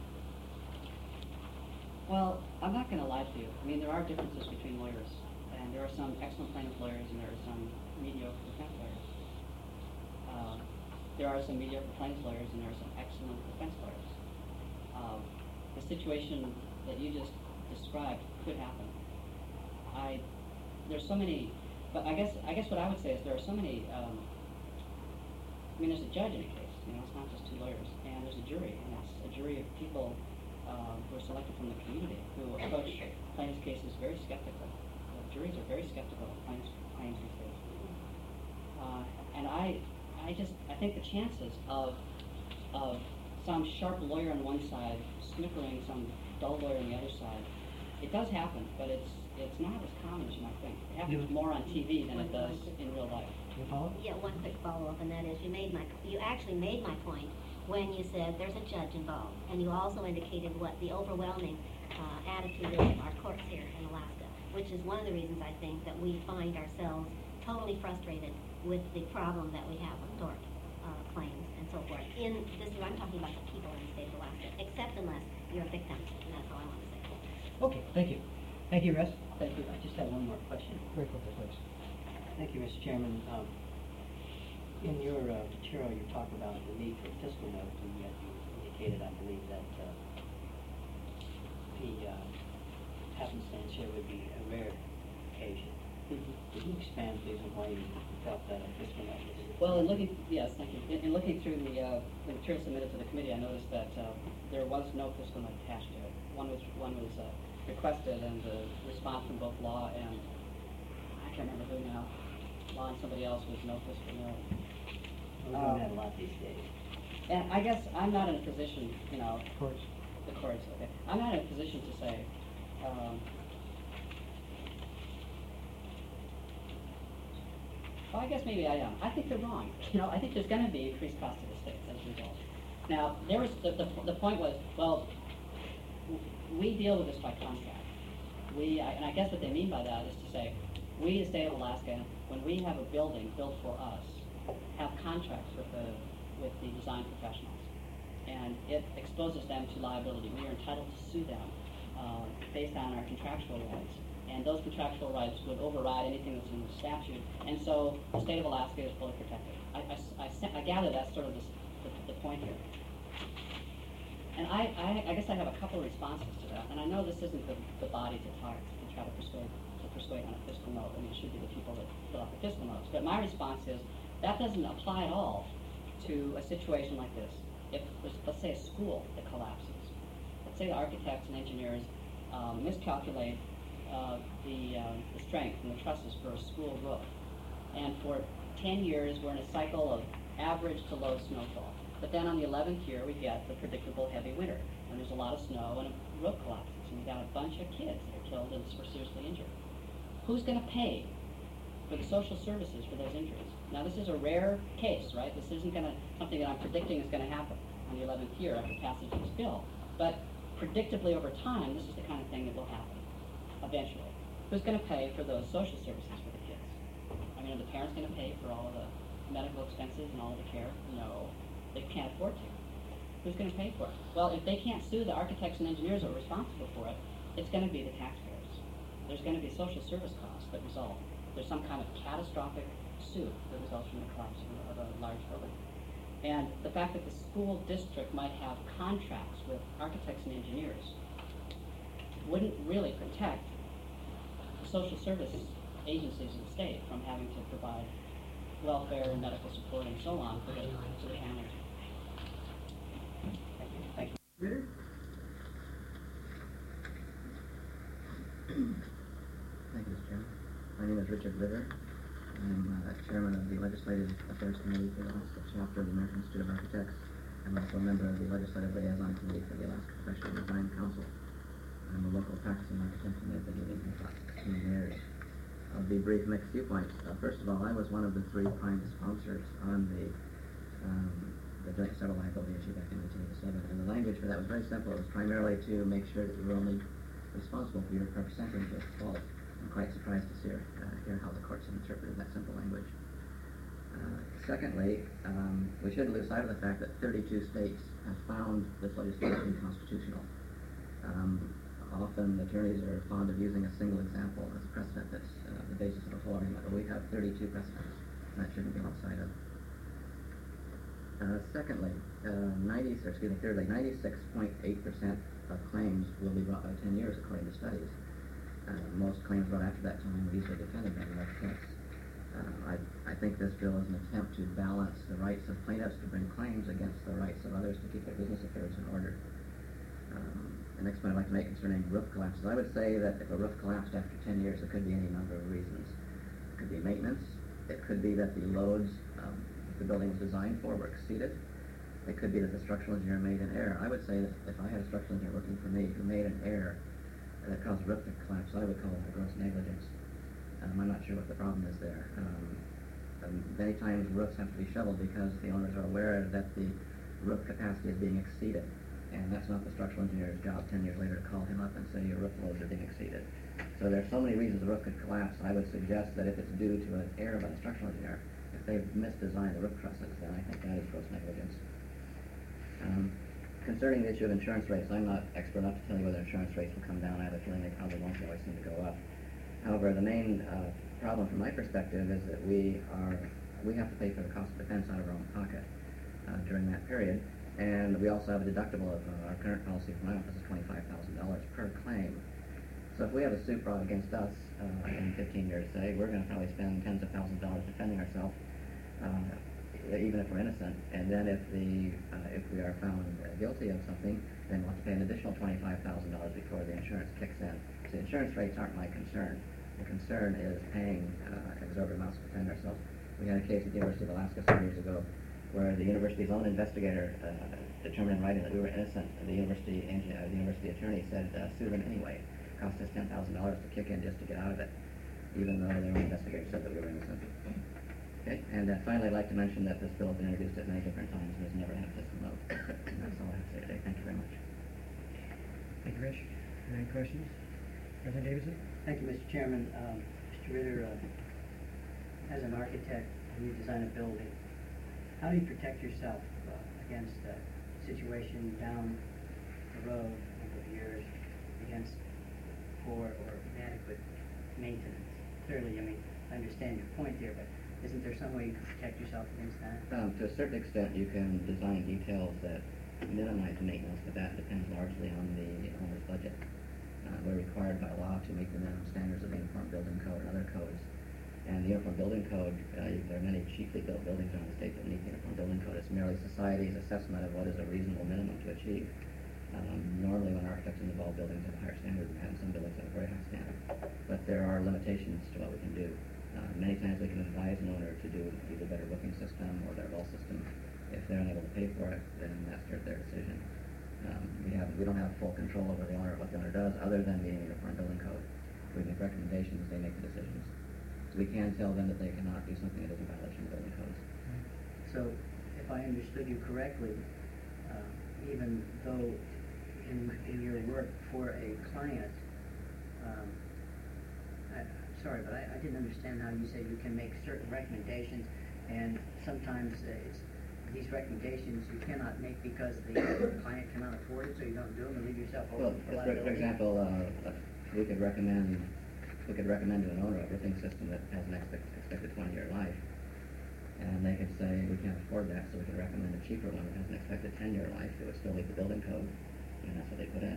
Well, I'm not going to lie to you. I mean, there are differences between lawyers, and there are some excellent plaintiff lawyers and there are some mediocre defense lawyers. There are some mediocre plaintiff lawyers and there are some excellent defense lawyers. The situation that you just described could happen. There's so many, but I guess what I would say is there are so many. I mean, there's a judge in a case. You know, it's not just two lawyers, and there's a jury, and it's a jury of people who are selected from the community who approach plaintiffs' cases very skeptically. Juries are very skeptical of plaintiffs' claims these days, and I think the chances of some sharp lawyer on one side snickering some dull lawyer on the other side, it does happen, but it's not as common as you might think. It happens more on TV than it does in real life. You follow? Yeah, one quick follow-up, and that is you actually made my point when you said there's a judge involved, and you also indicated what the overwhelming attitude is of our courts here in Alaska, which is one of the reasons I think that we find ourselves totally frustrated with the problem that we have with tort claims and so forth. In this, I'm talking about the people in the state of Alaska, except unless you're a victim, and that's all I want to say. Okay, thank you. Thank you, Russ. Thank you. I just have one more question. Very quickly, please. Thank you, Mr. Chairman. In your material, you talk about the need for fiscal notes, and yet you indicated, I believe, that the happenstance here would be a rare occasion. Could you expand, please, on why you felt that a fiscal note was? Well, yes, thank you. In looking through the material submitted to the committee, I noticed that there was no fiscal note attached to it. One was requested, and the response from both law and I can't remember who now. Law and somebody else was no fiscal note. We're doing that a lot these days. And I guess I'm not in a position, you know. Of course. The courts, okay. I'm not in a position to say. Well, I guess maybe I am. I think they're wrong. You know, I think there's going to be increased cost to the states as a result. Now, there was the point was, well, we deal with this by contract. And I guess what they mean by that is to say, we, the state of Alaska, when we have a building built for us, have contracts with the design professionals, and it exposes them to liability. We are entitled to sue them based on our contractual rights, and those contractual rights would override anything that's in the statute, and so the state of Alaska is fully protected. I gather that's sort of the point here. And I guess I have a couple of responses to that, and I know this isn't the body to try to persuade on a fiscal note. I mean, it should be the people that fill out the fiscal notes. But my response is that doesn't apply at all to a situation like this. If there's, let's say, a school that collapses, let's say the architects and engineers miscalculate the strength and the trusses for a school roof. And for 10 years, we're in a cycle of average to low snowfall. But then on the 11th year, we get the predictable heavy winter, when there's a lot of snow and a roof collapses, and we got a bunch of kids that are killed and seriously injured. Who's going to pay for the social services for those injuries? Now, this is a rare case, right? This isn't something that I'm predicting is going to happen on the 11th year after passage of this bill. But predictably over time, this is the kind of thing that will happen eventually. Who's going to pay for those social services for the kids? I mean, are the parents going to pay for all of the medical expenses and all of the care? No, they can't afford to. Who's going to pay for it? Well, if they can't sue the architects and engineers who are responsible for it, it's going to be the taxpayers. There's going to be social service costs that result. There's some kind of catastrophic suit that results from the collapse of a large building. And the fact that the school district might have contracts with architects and engineers wouldn't really protect social service agencies of the state from having to provide welfare and medical support and so on for the families. Thank you. Ritter? Thank you, Mr. Chairman. My name is Richard Ritter. I'm chairman of the Legislative Affairs Committee for the Alaska chapter of the American Institute of Architects. I'm also a member of the Legislative Liaison Committee for the Alaska Professional Design Council. I'm a local practicing architect and I've been living here for about 16 years. I'll be brief, make a few points. First of all, I was one of the 3 prime sponsors on the joint several liability issue back in 1987, and the language for that was very simple. It was primarily to make sure that you were only responsible for your percentage of fault. I'm quite surprised to hear how the courts have interpreted that simple language. Secondly, we shouldn't lose sight of the fact that 32 states have found this legislation constitutional. Often attorneys are fond of using a single example as a precedent that's the basis of a whole argument, but we have 32 precedents, and that shouldn't be lost sight of. Thirdly, 96.8% of claims will be brought by 10 years, according to studies. Most claims brought after that time were easily defended by the architects. I think this bill is an attempt to balance the rights of plaintiffs to bring claims against the rights of others to keep their business affairs in order. The next point I'd like to make concerning roof collapses. I would say that if a roof collapsed after 10 years, it could be any number of reasons. It could be maintenance. It could be that the loads the building was designed for were exceeded. It could be that the structural engineer made an error. I would say that if I had a structural engineer working for me who made an error that caused roof to collapse, I would call it a gross negligence. I'm not sure what the problem is there. Many times roofs have to be shoveled because the owners are aware that the roof capacity is being exceeded. And that's not the structural engineer's job 10 years later to call him up and say your roof loads are being exceeded. So there are so many reasons the roof could collapse. I would suggest that if it's due to an error by the structural engineer, if they've misdesigned the roof trusses, then I think that is gross negligence. Concerning the issue of insurance rates, I'm not expert enough to tell you whether insurance rates will come down. I have a feeling they probably won't. They always seem to go up. However, the main problem from my perspective is that we have to pay for the cost of defense out of our own pocket during that period. And we also have a deductible of our current policy from my office is $25,000 per claim. So if we have a suit brought against us in 15 years, say, we're going to probably spend tens of thousands of dollars defending ourselves, even if we're innocent. And then if we are found guilty of something, then we'll have to pay an additional $25,000 before the insurance kicks in. So insurance rates aren't my concern. The concern is paying exorbitant amounts to defend ourselves. We had a case at the University of Alaska some years ago where the university's own investigator determined in writing that we were innocent. The university attorney said, sue them anyway. It cost us $10,000 to kick in just to get out of it, even though their own investigator said that we were innocent. Okay, and finally I'd like to mention that this bill has been introduced at many different times and has never had a fiscal note. And that's all I have to say today. Thank you very much. Thank you, Rich. Any questions? President Davidson? Thank you, Mr. Chairman. Mr. Ritter, as an architect, when you design a building, how do you protect yourself against a situation down the road over the years against poor or inadequate maintenance? Clearly, I mean, I understand your point there, but isn't there some way you can protect yourself against that? To a certain extent, you can design details that minimize maintenance, but that depends largely on the owner's budget. We're required by law to meet the minimum standards of the Uniform Building Code and other codes. And the Uniform Building Code, there are many cheaply built buildings around the state that meet the Uniform Building Code. It's merely society's assessment of what is a reasonable minimum to achieve. Normally, when architects are involved, buildings have a higher standard, and some buildings have a very high standard. But there are limitations to what we can do. Many times we can advise an owner to do either better booking system or better wall system. If they're unable to pay for it, then that's their decision. We don't have full control over the owner, what the owner does, other than meeting the uniform building code. We make recommendations, they make the decisions. We can tell them that they cannot do something that is in violation of building codes. So, if I understood you correctly, even though in your work for a client, sorry, but I didn't understand how you say you can make certain recommendations, and sometimes these recommendations you cannot make because the client cannot afford it, so you don't do them and leave yourself Well, open for for liability. example, we could recommend to an owner a roofing system that has an expected 20-year life, and they could say, we can't afford that, so we could recommend a cheaper one that has an expected 10-year life. It would still meet the building code, and that's what they put in.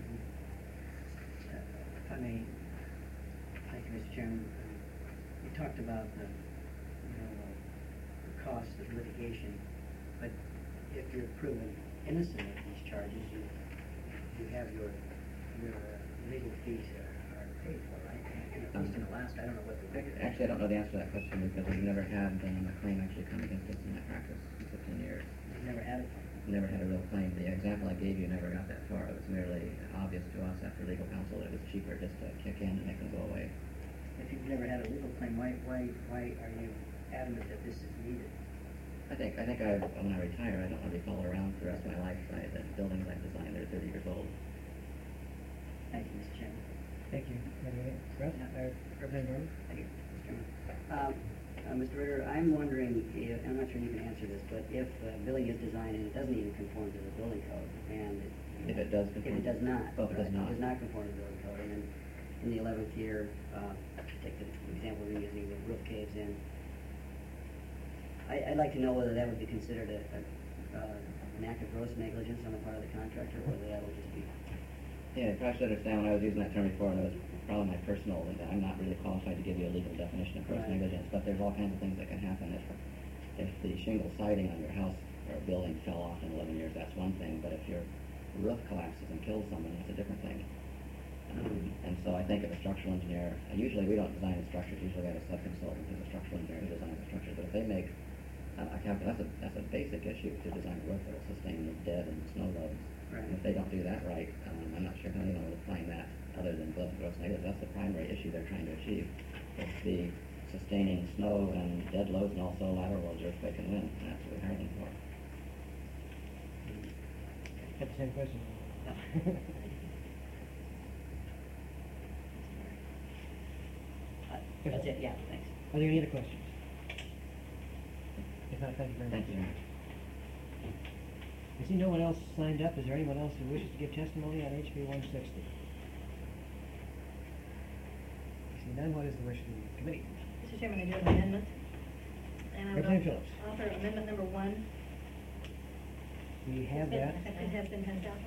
If I may, thank you, Mr. Chairman. You talked about the cost of litigation, but if you're proven innocent of these charges, you have your legal fees are paid for, right? At least in Alaska, I don't know what the figure is. Actually, I don't know the answer to that question because we've never had a claim actually come against us in that practice in 15 years. You've never had it. Never had a real claim. The example I gave you never got that far. It was merely obvious to us after legal counsel that it was cheaper just to kick in and make them go away. If you've never had a legal claim, why are you adamant that this is needed? I think when I retire, I don't want to be followed around for the rest of my life by the buildings I've designed that are 30 years old. Thank you, Mr. Chairman. Thank you. Russ? Representative Norman? Thank you, Mr. Chairman. Mr. Ritter, I'm wondering, I'm not sure you can answer this, but if a building is designed and it doesn't even conform to the building code, and If it does conform. if it does not, Oh, if it does right, not. It does not conform to the building code, and then in the 11th year, take the example we're using, the roof caves in. I'd like to know whether that would be considered an act of gross negligence on the part of the contractor, or whether that would just be. Yeah, you probably should understand when I was using that term before, and it was probably my personal, and I'm not really qualified to give you a legal definition of gross Right. negligence, but there's all kinds of things that can happen. If the shingle siding on your house or building fell off in 11 years, that's one thing, but if your roof collapses and kills someone, that's a different thing. And so I think if a structural engineer, usually we don't design the structures, usually we have a sub-consultant who's a structural engineer who designs the structures, but if they make a calculation, that's a basic issue to design a roof that will sustain the dead and snow loads. Right. And if they don't do that right, I'm not sure how anyone would find that other than gross negligence. That's the primary issue they're trying to achieve. It's the sustaining snow and dead loads and also lateral loads, earthquake and wind, and that's what we're hiring for. Got the same question. That's it, yeah, thanks. Are there any other questions? If not, thank you very much. Thank you. I see no one else signed up. Is there anyone else who wishes to give testimony on HB 160? I see none. What is the wish of the committee? Mr. Chairman, I do an amendment. And I would Representative Phillips. offer amendment number 1. We have that. It has been handed out.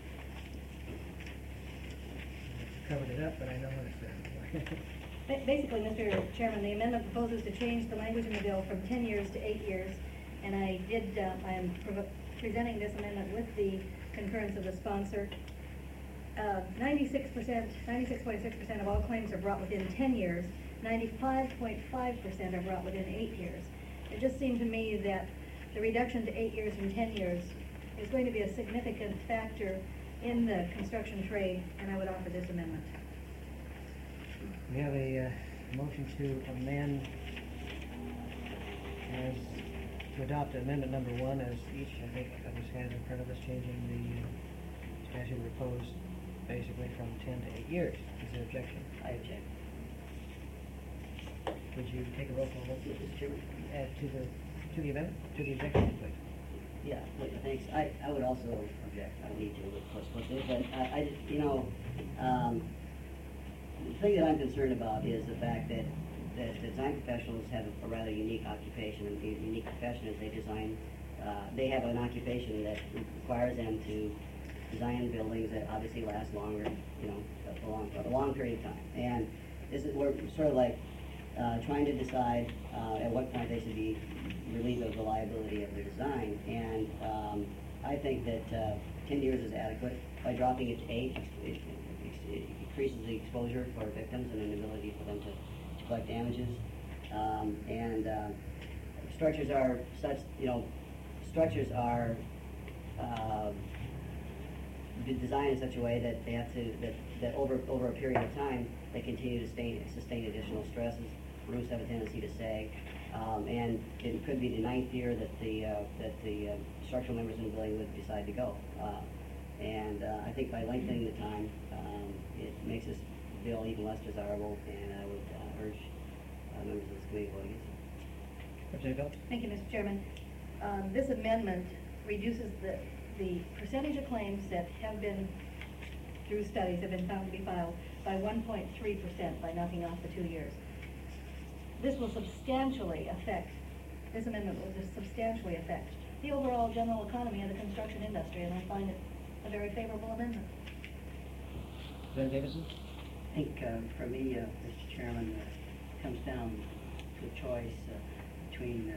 Covered it up, but I know what it's there. Basically, Mr. Chairman, the amendment proposes to change the language in the bill from 10 years to 8 years. And I am presenting this amendment with the concurrence of the sponsor. 96.6% of all claims are brought within 10 years. 95.5% are brought within 8 years. It just seemed to me that the reduction to 8 years from 10 years is going to be a significant factor in the construction trade, and I would offer this amendment. We have a motion to amend to adopt amendment number 1 as each, I think, of us has in front of us, changing the statute proposed basically from 10 to 8 years. Is there objection? I object. Would you take a roll call vote? Mr. Chairman? To the amendment, to the objection, please. Yeah, look, thanks. I would also object. I don't need to, of course, but the thing that I'm concerned about is the fact that design professionals have a rather unique occupation, and a unique profession is they design, they have an occupation that requires them to design buildings that obviously last longer, for a long period of time. And we're sort of like trying to decide at what point they should be relieved of the liability of their design. And I think that 10 years is adequate. By dropping it to 8, it increases the exposure for victims and an ability for them to collect damages. Structures are such, structures are designed in such a way that they have to, that over a period of time, they continue to sustain additional stresses. Roofs have a tendency to sag. And it could be the 9th year that the structural members in the building would decide to go. I think by lengthening the time, it makes this bill even less desirable, and I would urge members of this committee to vote against it. Representative Phillips? Thank you, Mr. Chairman. This amendment reduces the percentage of claims that have been, through studies, have been found to be filed by 1.3% by knocking off the 2 years. This will substantially affect, this amendment will substantially affect the overall general economy of the construction industry, and I find it a very favorable amendment. Representative Davidson? I think for me, Mr. Chairman, it comes down to a choice between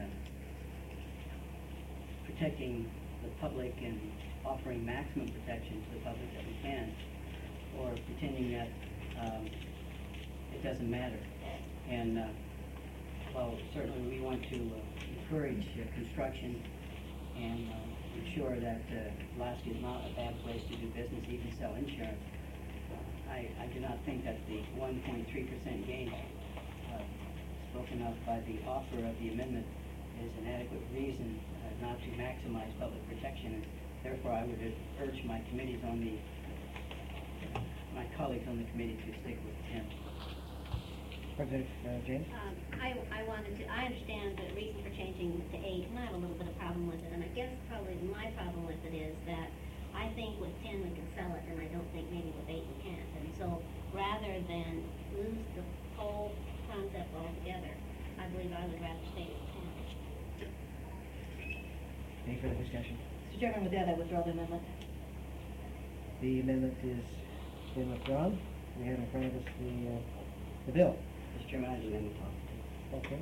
protecting the public and offering maximum protection to the public that we can, or pretending that it doesn't matter. And well, certainly we want to encourage construction and ensure that Alaska is not a bad place to do business, even sell insurance. I do not think that the 1.3% gain spoken of by the author of the amendment is an adequate reason not to maximize public protection, and therefore I would urge my committees on the, my colleagues on the committee to stick with 10. Representative James? I understand the reason for changing to 8, and I have a little bit of problem with it, and I guess probably my problem with it is that I think with 10 we can sell it, and I don't think maybe with 8 we can't. And so rather than lose the whole concept altogether, I believe I would rather stay with 10. Any further discussion? Mr. Chairman, with that, I withdraw the amendment. The amendment is been withdrawn. We have in front of us the bill. Mr. Chairman, I have an amendment to offer. Okay.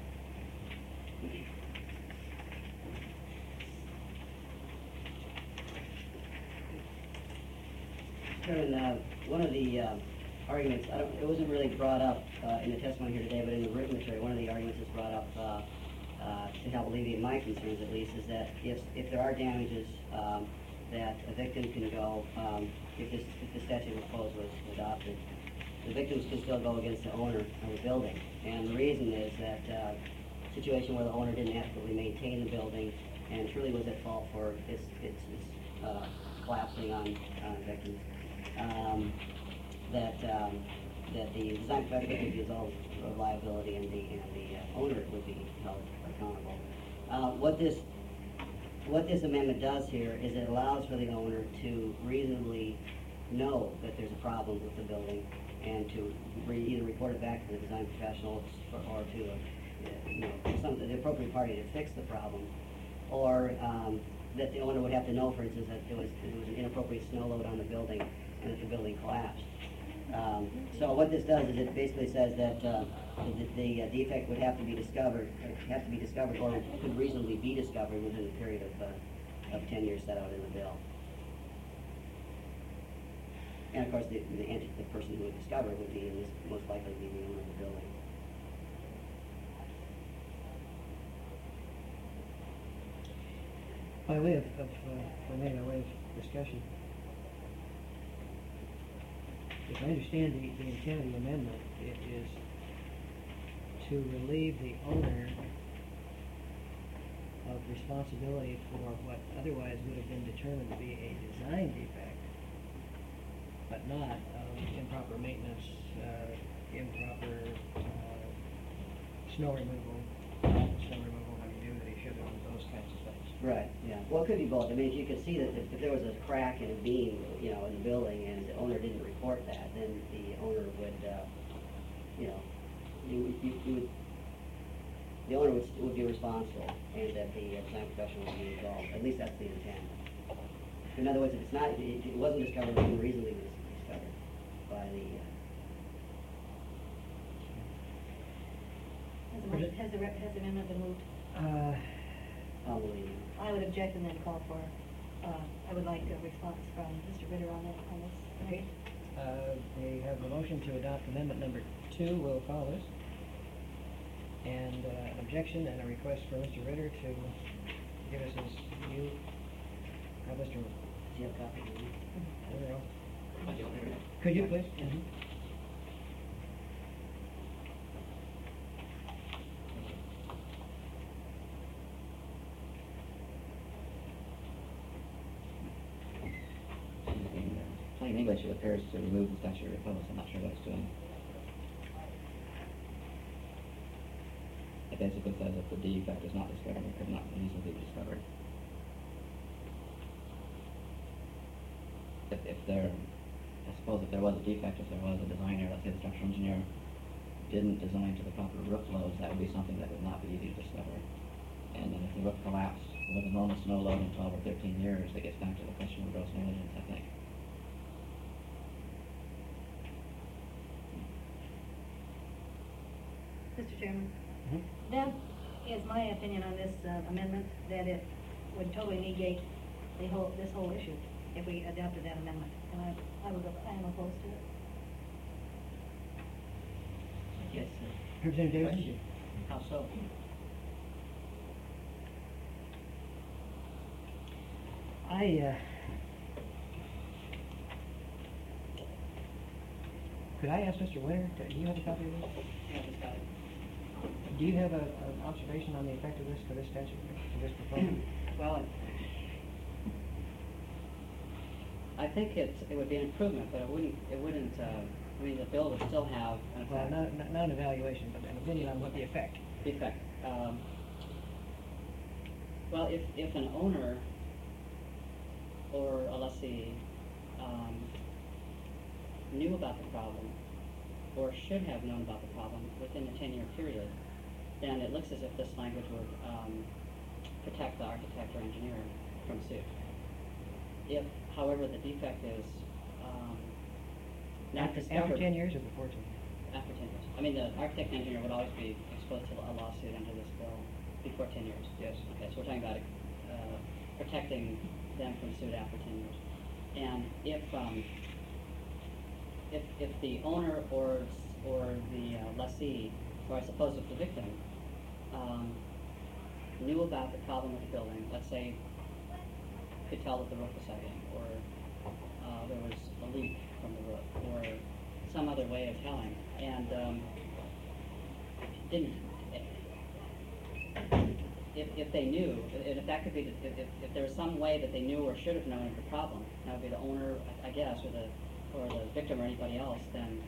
Chairman, one of the arguments, it wasn't really brought up in the testimony here today, but in the written material, one of the arguments that's brought up to help alleviate my concerns at least, is that if there are damages, that a victim can go, if the statute of repose was adopted, the victims can still go against the owner of the building. And the reason is that a situation where the owner didn't adequately maintain the building and truly was at fault for its collapsing on victims, that the design professional would be absolved of liability and the owner would be held accountable. What this amendment does here is it allows for the owner to reasonably know that there's a problem with the building and to either report it back to the design professionals or to the appropriate party to fix the problem, or that the owner would have to know, for instance, that there was an inappropriate snow load on the building and that the building collapsed. So what this does is it basically says that the defect would have to be discovered, or could reasonably be discovered within a period of 10 years set out in the bill. And of course, the person who would discover it would be most likely be the owner of the building. By way of discussion, if I understand the intent of the amendment, it is to relieve the owner of responsibility for what otherwise would have been determined to be a design defect, but not improper maintenance, improper snow removal, when you knew that he should have, those kinds of things. Right, yeah. Well, it could be both. I mean, if you could see that if there was a crack in a beam, in the building and the owner didn't report that, then the owner would, the owner would be responsible, and that the design professional would be involved. At least that's the intent. In other words, if it's not, it wasn't discovered, it wasn't reasonably discovered by the. Has the amendment been moved? I'll believe you. I would object and then call for I would like a response from Mr. Ritter on this. Okay. We have a motion to adopt amendment number 2, we'll call this. And an objection and a request for Mr. Ritter to give us his view. Mr. Do you have a copy? Ritter. Could you please? In plain English, it appears to remove the statute of repose. I'm not sure what it's doing. It basically says if the defect is not discovered, it could not reasonably be discovered. If there, I suppose if there was a defect, if there was a designer, let's say the structural engineer didn't design to the proper roof loads, that would be something that would not be easy to discover. And then if the roof collapsed with a normal snow load in 12 or 13 years, it gets back to the question of gross negligence, I think. Mr. Chairman, that is my opinion on this amendment, that it would totally negate this whole issue if we adopted that amendment. And I am opposed to it. Yes, Representative Davis? Question. How so? Could I ask Mr. Winter, do you have a copy of this? Yeah, just got it. Do you have an observation on the effect of this for this statute, for this proposal? Well, I think it would be an improvement, but it wouldn't, I mean, the bill would still have an Well, effect. not an evaluation, but an opinion on what the effect. Defect. Well, if an owner or a lessee knew about the problem, or should have known about the problem within a 10-year period, then it looks as if this language would protect the architect or engineer from suit. If, however, the defect is not discovered... After 10 years or before 10 years? After 10 years. I mean, the architect and engineer would always be exposed to a lawsuit under this bill before 10 years. Yes. Okay, so we're talking about protecting them from suit after 10 years. And if the owner or the lessee, or I suppose if the victim, knew about the problem with the building, let's say could tell that the roof was sagging, or there was a leak from the roof, or some other way of telling, and didn't. If they knew, and if that could be, if there was some way that they knew or should have known of the problem, that would be the owner, I guess, or the victim or anybody else, then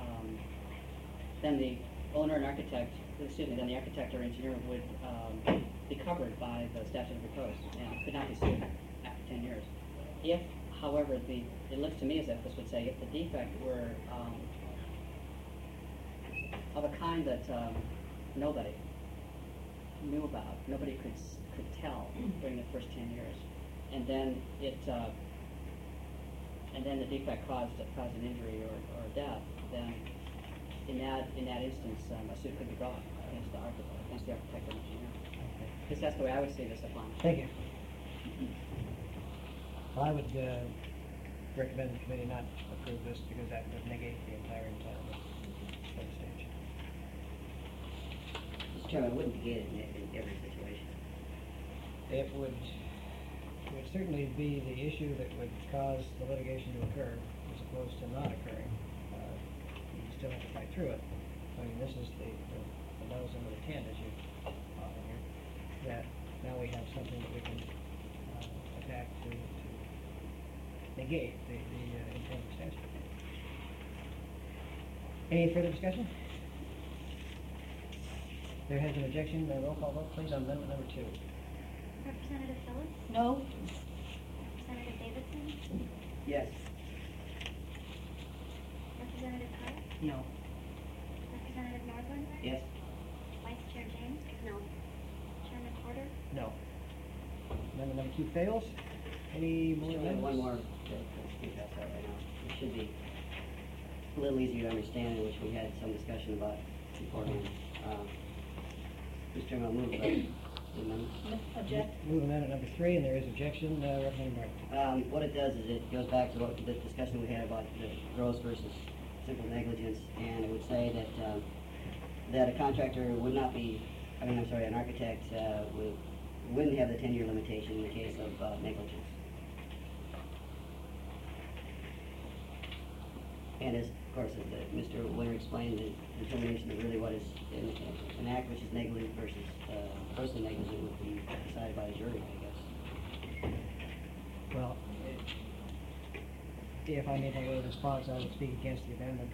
the owner and architect, then the architect or engineer would be covered by the statute of repose and could not be sued after 10 years. If, however, it looks to me as if this would say if the defect were of a kind that nobody knew about, nobody could tell during the first 10 years, and then the defect caused an injury or death, then in that instance, a suit could be brought against the architect or engineer. Okay. Because that's the way I would see this applying. Thank you. Well, I would recommend the committee not approve this because that would negate the entire entitlement for the statute. Mr. Chairman, I wouldn't negate it in every situation. It would certainly be the issue that would cause the litigation to occur as opposed to not occurring. You still have to fight through it. I mean, this is the nose under the tin, as you call it here, that now we have something that we can attack to negate the intent of the statute. Any further discussion? There has been objection. Roll call vote, please, on amendment number 2. Representative Phillips? No? Representative Davidson? Yes. Representative Carr? No. Representative Northland? Yes. Vice Chair James? No. Chairman Porter? No. Amendment number 2 fails. Any more Just have one amendments? more, I think that's all right now. It should be a little easier to understand, which we had some discussion about beforehand. Mr. Chairman, I'll move the amendment. Object. Move amendment number 3, and there is objection, Representative Martin. What it does is it goes back to what the discussion we had about the gross versus simple negligence, and it would say that, that a contractor would not be, an architect, wouldn't have the 10-year limitation in the case of negligence. And as, of course, Mr. Winter explained, the determination of really what is an act which is negligent versus grossly negligent would be decided by the jury, I guess. Well, if I may take a response, I would speak against the amendment.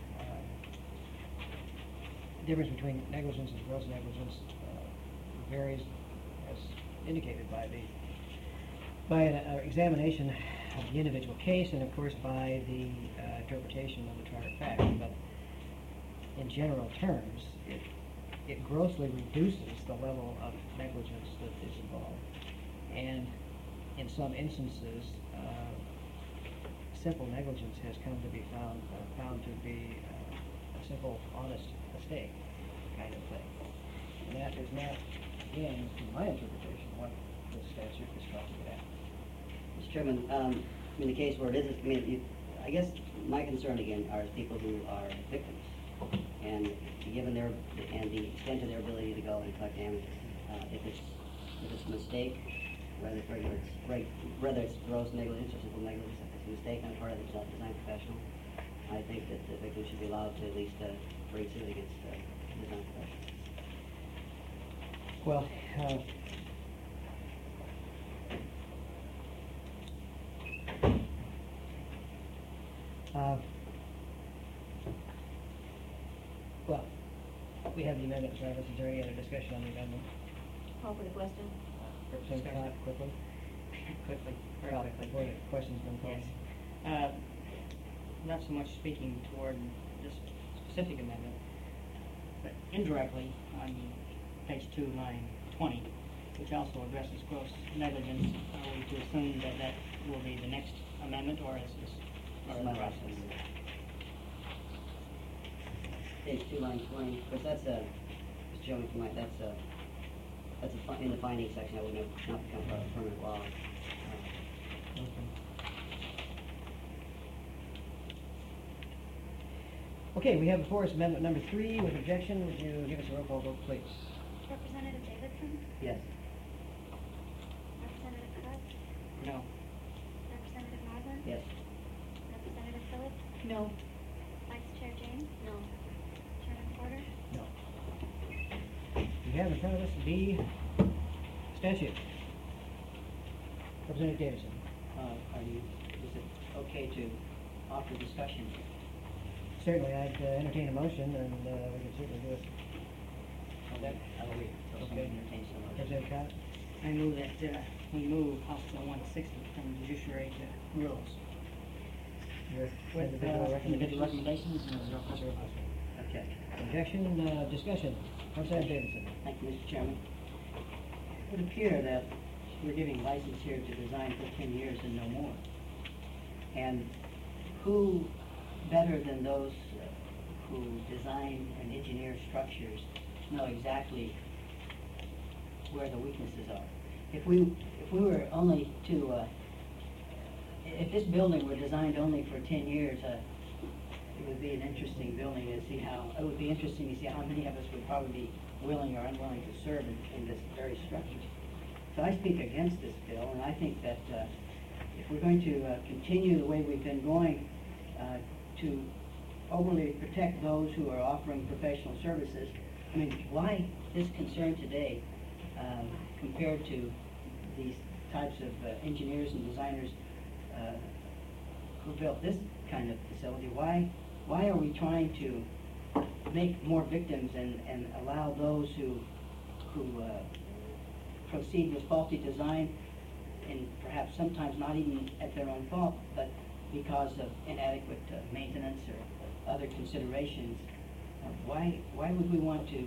The difference between negligence and gross negligence varies, as indicated by an examination of the individual case, and of course by the interpretation of the trier of fact. But in general terms, it grossly reduces the level of negligence that is involved, and in some instances, simple negligence has come to be found to be a simple, honest mistake kind of thing. And that is not, again, in my interpretation, what the statute is trying to get at. Mr. Chairman, in the case where it is, I guess my concern again are people who are victims, and given their, and the extent of their ability to go and collect damages. If it's a mistake, whether it's gross negligence or simple negligence, if it's a mistake on the part of the design professional, I think that the victim should be allowed to at least bring suit against the design professional. Well, well, we have the amendment, Travis. Is there any other discussion on the amendment? Call for the question. Representative Scott, quickly. Quickly, very Scott, quickly. before the question's been called. Yes. Not so much speaking toward this specific amendment, but indirectly on page 2, line 20, which also addresses gross negligence. Are we to assume that that will be the next amendment, or is this part of the process? Page 2, line 20, of course, that's Mr. Chairman, in the findings section, that would not become part of permanent law. Okay, we have before us amendment number 3 with objection. Would you give us a roll call vote, please? Representative Davidson? Yes. Representative Cook? No. Representative Marlin? Yes. Representative Phillips? No. Vice Chair James? No. Chairman Porter? No. We have in front of us the statute. Representative Davidson. Is it okay to offer discussion? Certainly, I'd entertain a motion, and we can certainly do it. I will wait until Okay. someone entertains the motion. Representative Scott? I move that we move House Bill 160 from judiciary to rules. Your With individual individual recommendations? recommendations and Okay. Objection, discussion. Representative Davidson. Thank you, Mr. Chairman. It would appear that we're giving license here to design for 10 years and no more. And who better than those who design and engineer structures know exactly where the weaknesses are? If we were only to, if this building were designed only for 10 years, it would be an interesting building to see how, it would be interesting to see how many of us would probably be willing or unwilling to serve in this very structure. So I speak against this bill, and I think that if we're going to continue the way we've been going to overly protect those who are offering professional services, I mean, why this concern today compared to these types of engineers and designers who built this kind of facility? Why are we trying to make more victims and allow those who proceed with faulty design, and perhaps sometimes not even at their own fault, but because of inadequate maintenance or other considerations? Why would we want to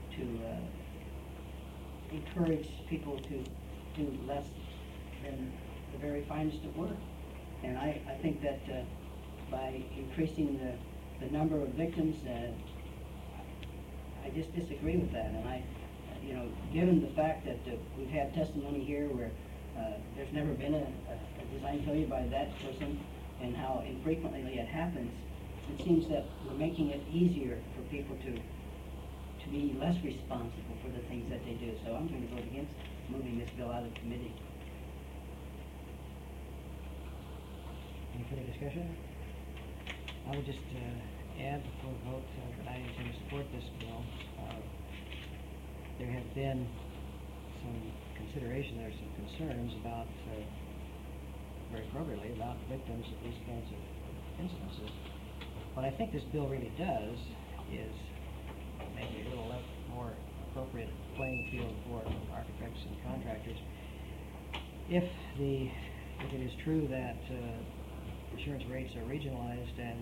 encourage people to do less than the very finest of work? And I think that by increasing the number of victims, I just disagree with that. And you know, given the fact that we've had testimony here where there's never been a design failure by that person, and how infrequently it happens, it seems that we're making it easier for people to be less responsible for the things that they do. So I'm going to vote against moving this bill out of committee. Any further discussion? I would just add before the vote that I intend to support this bill. There have been some consideration, there are some concerns about, very appropriately, about victims of these kinds of incidences. What I think this bill really does is make it a little more appropriate playing field for architects and contractors. If it is true that insurance rates are regionalized and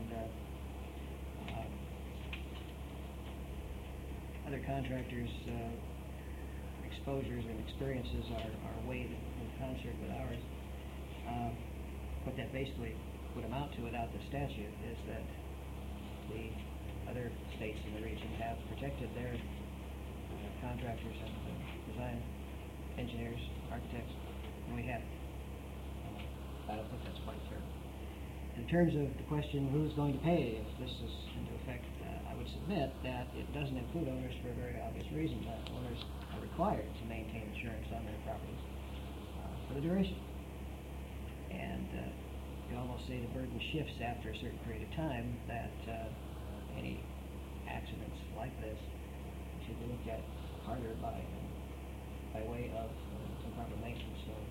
other contractors' exposures and experiences are weighed in concert with ours, what that basically would amount to without the statute is that the other states in the region have protected their contractors and design engineers, architects, and we haven't. I don't think that's quite fair. In terms of the question who's going to pay if this is into effect, I would submit that it doesn't include owners for a very obvious reason, that owners are required to maintain insurance on their properties for the duration. And you can almost say the burden shifts after a certain period of time, that any accidents like this should be looked at harder by way of improper maintenance or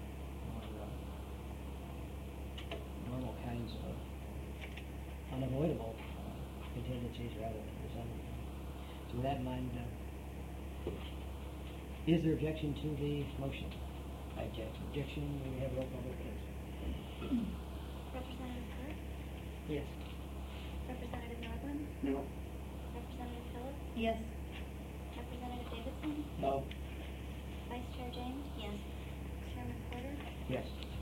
normal kinds of unavoidable contingencies rather than design. So with that in mind, is there objection to the motion? I object. Objection, we have roll call vote, please. Representative Burke? Yes. Representative Nordlund? No. Representative Phillips? Yes. Representative Davidson? No. Vice Chair James? Yes. Chairman Porter? Yes.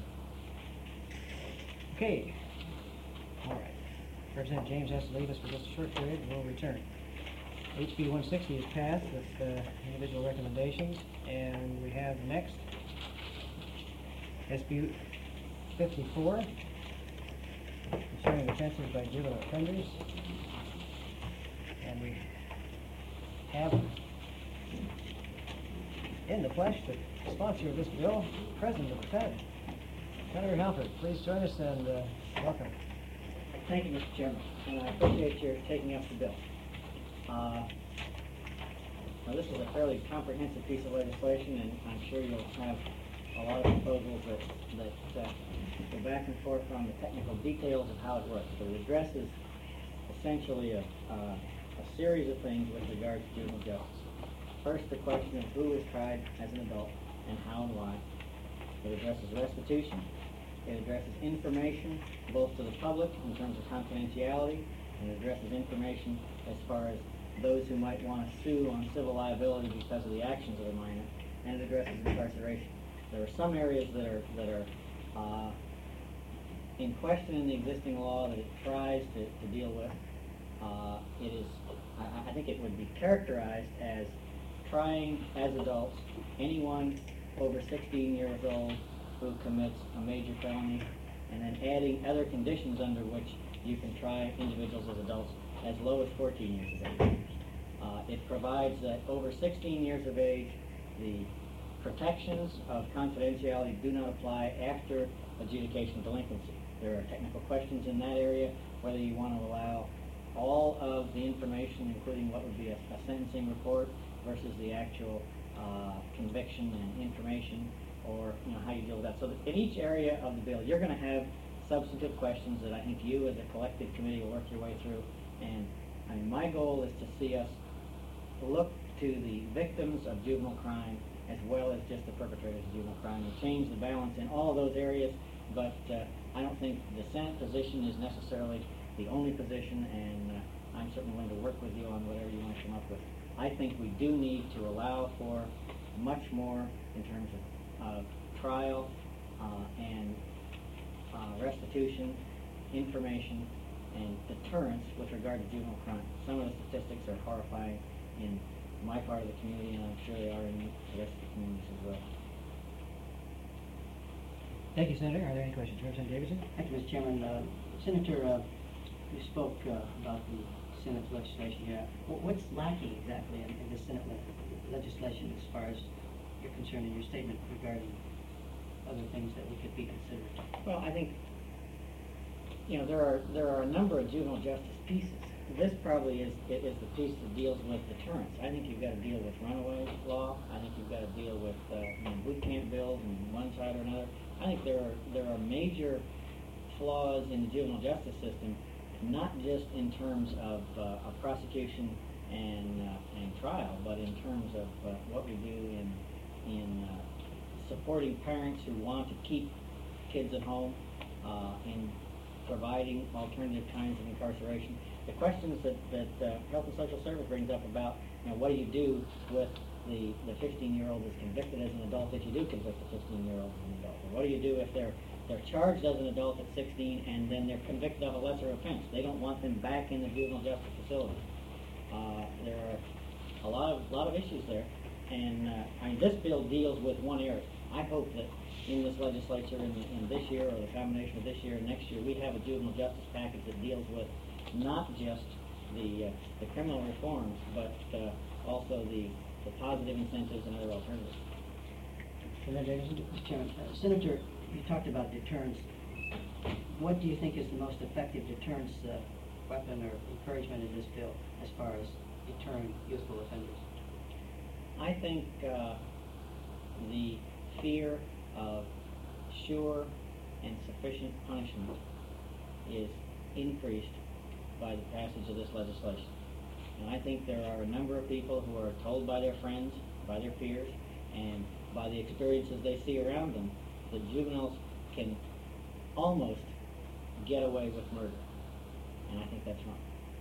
Okay. All right. Representative James has to leave us for just a short period, and we'll return. HB 160 is passed with individual recommendations, and we have next SB 54, concerning offenses by juvenile offenders. And we have in the flesh the sponsor of this bill, President of the Fed. Senator Halford, please join us and welcome. Thank you, Mr. Chairman, and I appreciate your taking up the bill. Now, this is a fairly comprehensive piece of legislation, and I'm sure you'll have a lot of proposals that go back and forth on the technical details of how it works. But it addresses essentially a series of things with regard to juvenile justice. First, the question of who is tried as an adult and how and why. It addresses restitution. It addresses information, both to the public in terms of confidentiality, and it addresses information as far as those who might want to sue on civil liability because of the actions of the minor, and it addresses incarceration. There are some areas that are in question in the existing law that it tries to deal with. I think it would be characterized as trying as adults anyone over 16 years old who commits a major felony, and then adding other conditions under which you can try individuals as adults as low as 14 years of age. It provides that over 16 years of age, the protections of confidentiality do not apply after adjudication of delinquency. There are technical questions in that area, whether you want to allow all of the information, including what would be a sentencing report versus the actual conviction and information, or how you deal with that. So that in each area of the bill, you're going to have substantive questions that I think you as a collective committee will work your way through. And my goal is to see us look to the victims of juvenile crime as well as just the perpetrators of juvenile crime, and change the balance in all of those areas. But I don't think the Senate position is necessarily the only position, and I'm certainly willing to work with you on whatever you want to come up with. I think we do need to allow for much more in terms of trial and restitution, information, and deterrence with regard to juvenile crime. Some of the statistics are horrifying in my part of the community, and I'm sure they are in the rest of the communities as well. Thank you, Senator. Are there any questions? Representative Davidson? Thank you, Mr. Chairman. Senator, you spoke about the Senate legislation here. What's lacking exactly in the Senate legislation as far as you're concerned in your statement regarding other things that could be considered? Well, I think, you know, there are a number of juvenile justice pieces. This probably is the piece that deals with deterrence. I think you've got to deal with runaway law. I think you've got to deal with boot camp bills on one side or another. I think there are major flaws in the juvenile justice system, not just in terms of prosecution and trial, but in terms of what we do in supporting parents who want to keep kids at home, in providing alternative kinds of incarceration. The questions that Health and Social Service brings up about, you know, what do you do with the 15-year-old that's convicted as an adult if you do convict a 15-year-old as an adult? Or what do you do if they're charged as an adult at 16 and then they're convicted of a lesser offense? They don't want them back in the juvenile justice facility. There are a lot of issues there, and I mean, this bill deals with one area. I hope that in this legislature, in this year, or the combination of this year and next year, we have a juvenile justice package that deals with not just the criminal reforms, but also the positive incentives and other alternatives. Senator Davidson? Mr. Chairman, Senator, you talked about deterrence. What do you think is the most effective deterrence weapon or encouragement in this bill as far as deterring youthful offenders? I think the fear of sure and sufficient punishment is increased by the passage of this legislation. And I think there are a number of people who are told by their friends, by their peers, and by the experiences they see around them, that juveniles can almost get away with murder. And I think that's wrong.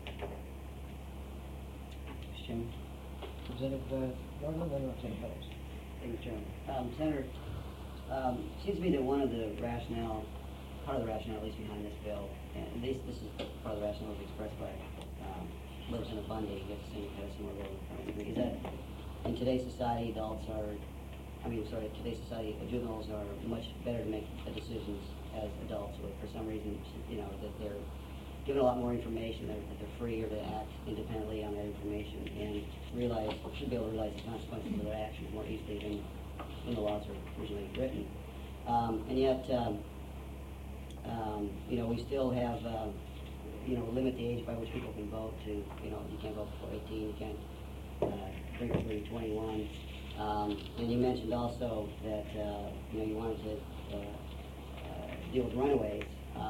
Mr. Chairman. Representative Gordon, then Representative Phillips. Thank you, Chairman. Senator, seems to me that one of the rationale, part of the rationale at least behind this bill, and at least this is part of the rationale that was expressed by Representative Bundy, gets the same kind of similar role is that in today's society, today's society, juveniles are much better to make decisions as adults, or for some reason, you know, that they're given a lot more information, that they're freer to act independently on that information and should be able to realize the consequences of their actions more easily than when the laws were originally written. And yet, you know, we still have, you know, limit the age by which people can vote to, you know, you can't vote before 18, you can't drink before you're 21. And you mentioned also that, you know, you wanted to deal with runaways.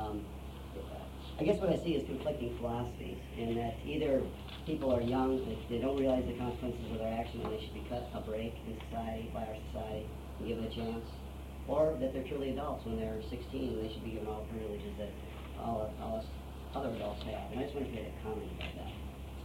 I guess what I see is conflicting philosophies, in that either people are young, they don't realize the consequences of their action, and they should be cut a break in society, by our society, and given a chance, or that they're truly adults when they're 16 and they should be given all the privileges that all us other adults have. And I just want to make a comment about that.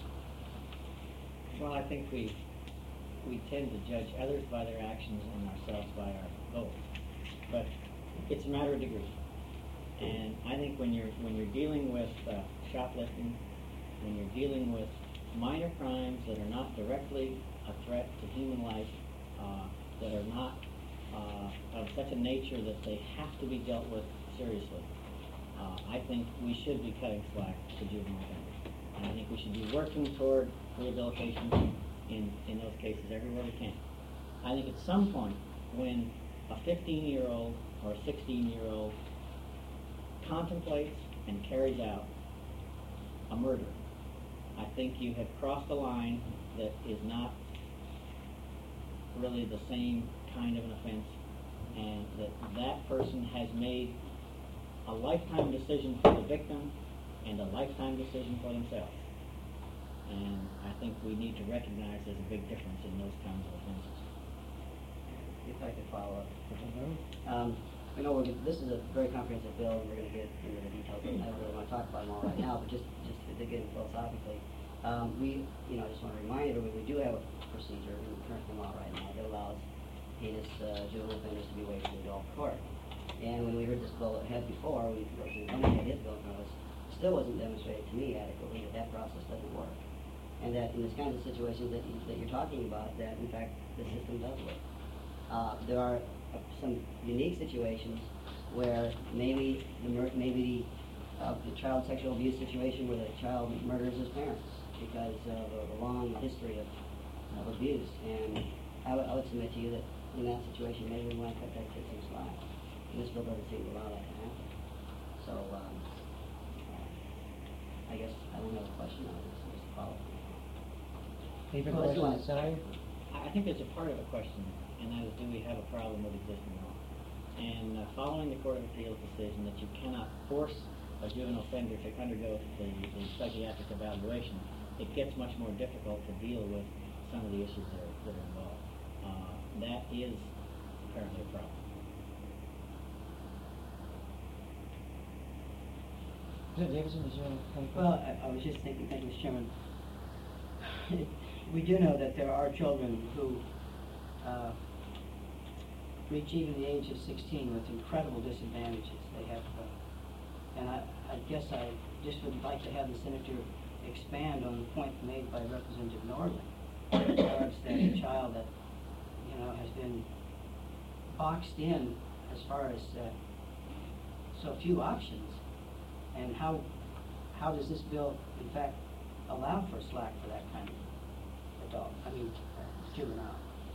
Well, I think we tend to judge others by their actions and ourselves by our goals. But it's a matter of degree. And I think when you're dealing with shoplifting, when you're dealing with minor crimes that are not directly a threat to human life, that are not of such a nature that they have to be dealt with seriously, I think we should be cutting slack to juvenile offenders. And I think we should be working toward rehabilitation in those cases everywhere we can. I think at some point, when a 15-year-old or a 16-year-old contemplates and carries out a murder, I think you have crossed a line that is not really the same kind of an offense, and that person has made a lifetime decision for the victim and a lifetime decision for themselves. And I think we need to recognize there's a big difference in those kinds of offenses. If I could follow up. I know this is a very comprehensive bill, and we're going to get into the details. I don't really want to talk about them all right now, but just to dig in philosophically, I just want to remind everybody we do have a procedure in the current law right now that allows heinous juvenile offenders to be waived from adult court. And when we heard this bill ahead before, we had his bill in front of us, it still wasn't demonstrated to me adequately that process doesn't work. And and that in this kind of situations that you're talking about, that in fact the system does work. There are some unique situations where maybe the child sexual abuse situation where the child murders his parents because of a long history of abuse. And I would submit to you that in that situation, maybe we want to cut that kid some slack. And this bill doesn't seem to allow that to happen. So, I guess I don't have a question on this, just a follow-up. Any further Well, questions, Senator? I think there's a part of the question, and that is, do we have a problem with existing law? And following the Court of Appeals decision that you cannot force a juvenile offender to undergo the psychiatric evaluation, it gets much more difficult to deal with some of the issues that are involved. That is apparently a problem. Representative Davidson, did you have any Well, I was just thinking, thank you, Mr. Chairman. We do know that there are children who reach even the age of 16 with incredible disadvantages. They have, and I guess I just would like to have the Senator expand on the point made by Representative Norlin in regards to a child that, has been boxed in as far as so few options. And how does this bill, in fact, allow for slack for that kind of adult, juvenile?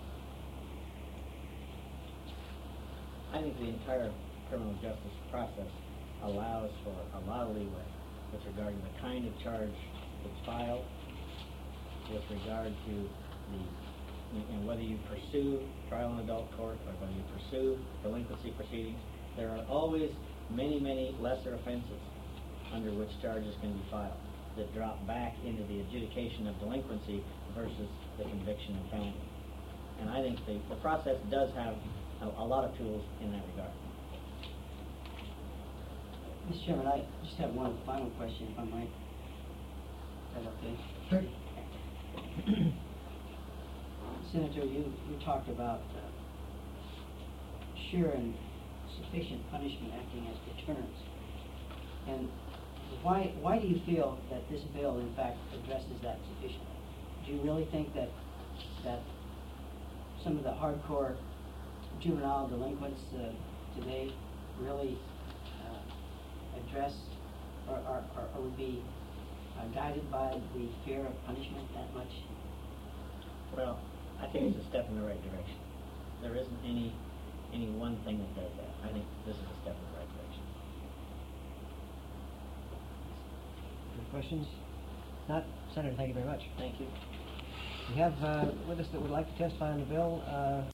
I think the entire criminal justice process allows for a lot of leeway with regard to the kind of charge that's filed, with regard to whether you pursue trial in adult court or whether you pursue delinquency proceedings. There are always many, many lesser offenses under which charges can be filed that drop back into the adjudication of delinquency versus the conviction of felony. And I think the process does have a lot of tools in that regard. Mr. Chairman, I just have one final question, if I might. Is that okay? Sure. Senator, you talked about sure and sufficient punishment acting as deterrence. And why do you feel that this bill, in fact, addresses that sufficiently? Do you really think that some of the hardcore juvenile delinquents today really address or would be guided by the fear of punishment that much? Well, I think it's a step in the right direction. There isn't any one thing that does that. I think this is a step in the right direction. Any questions? Not, Senator, thank you very much. Thank you. We have with us that would like to testify on the bill.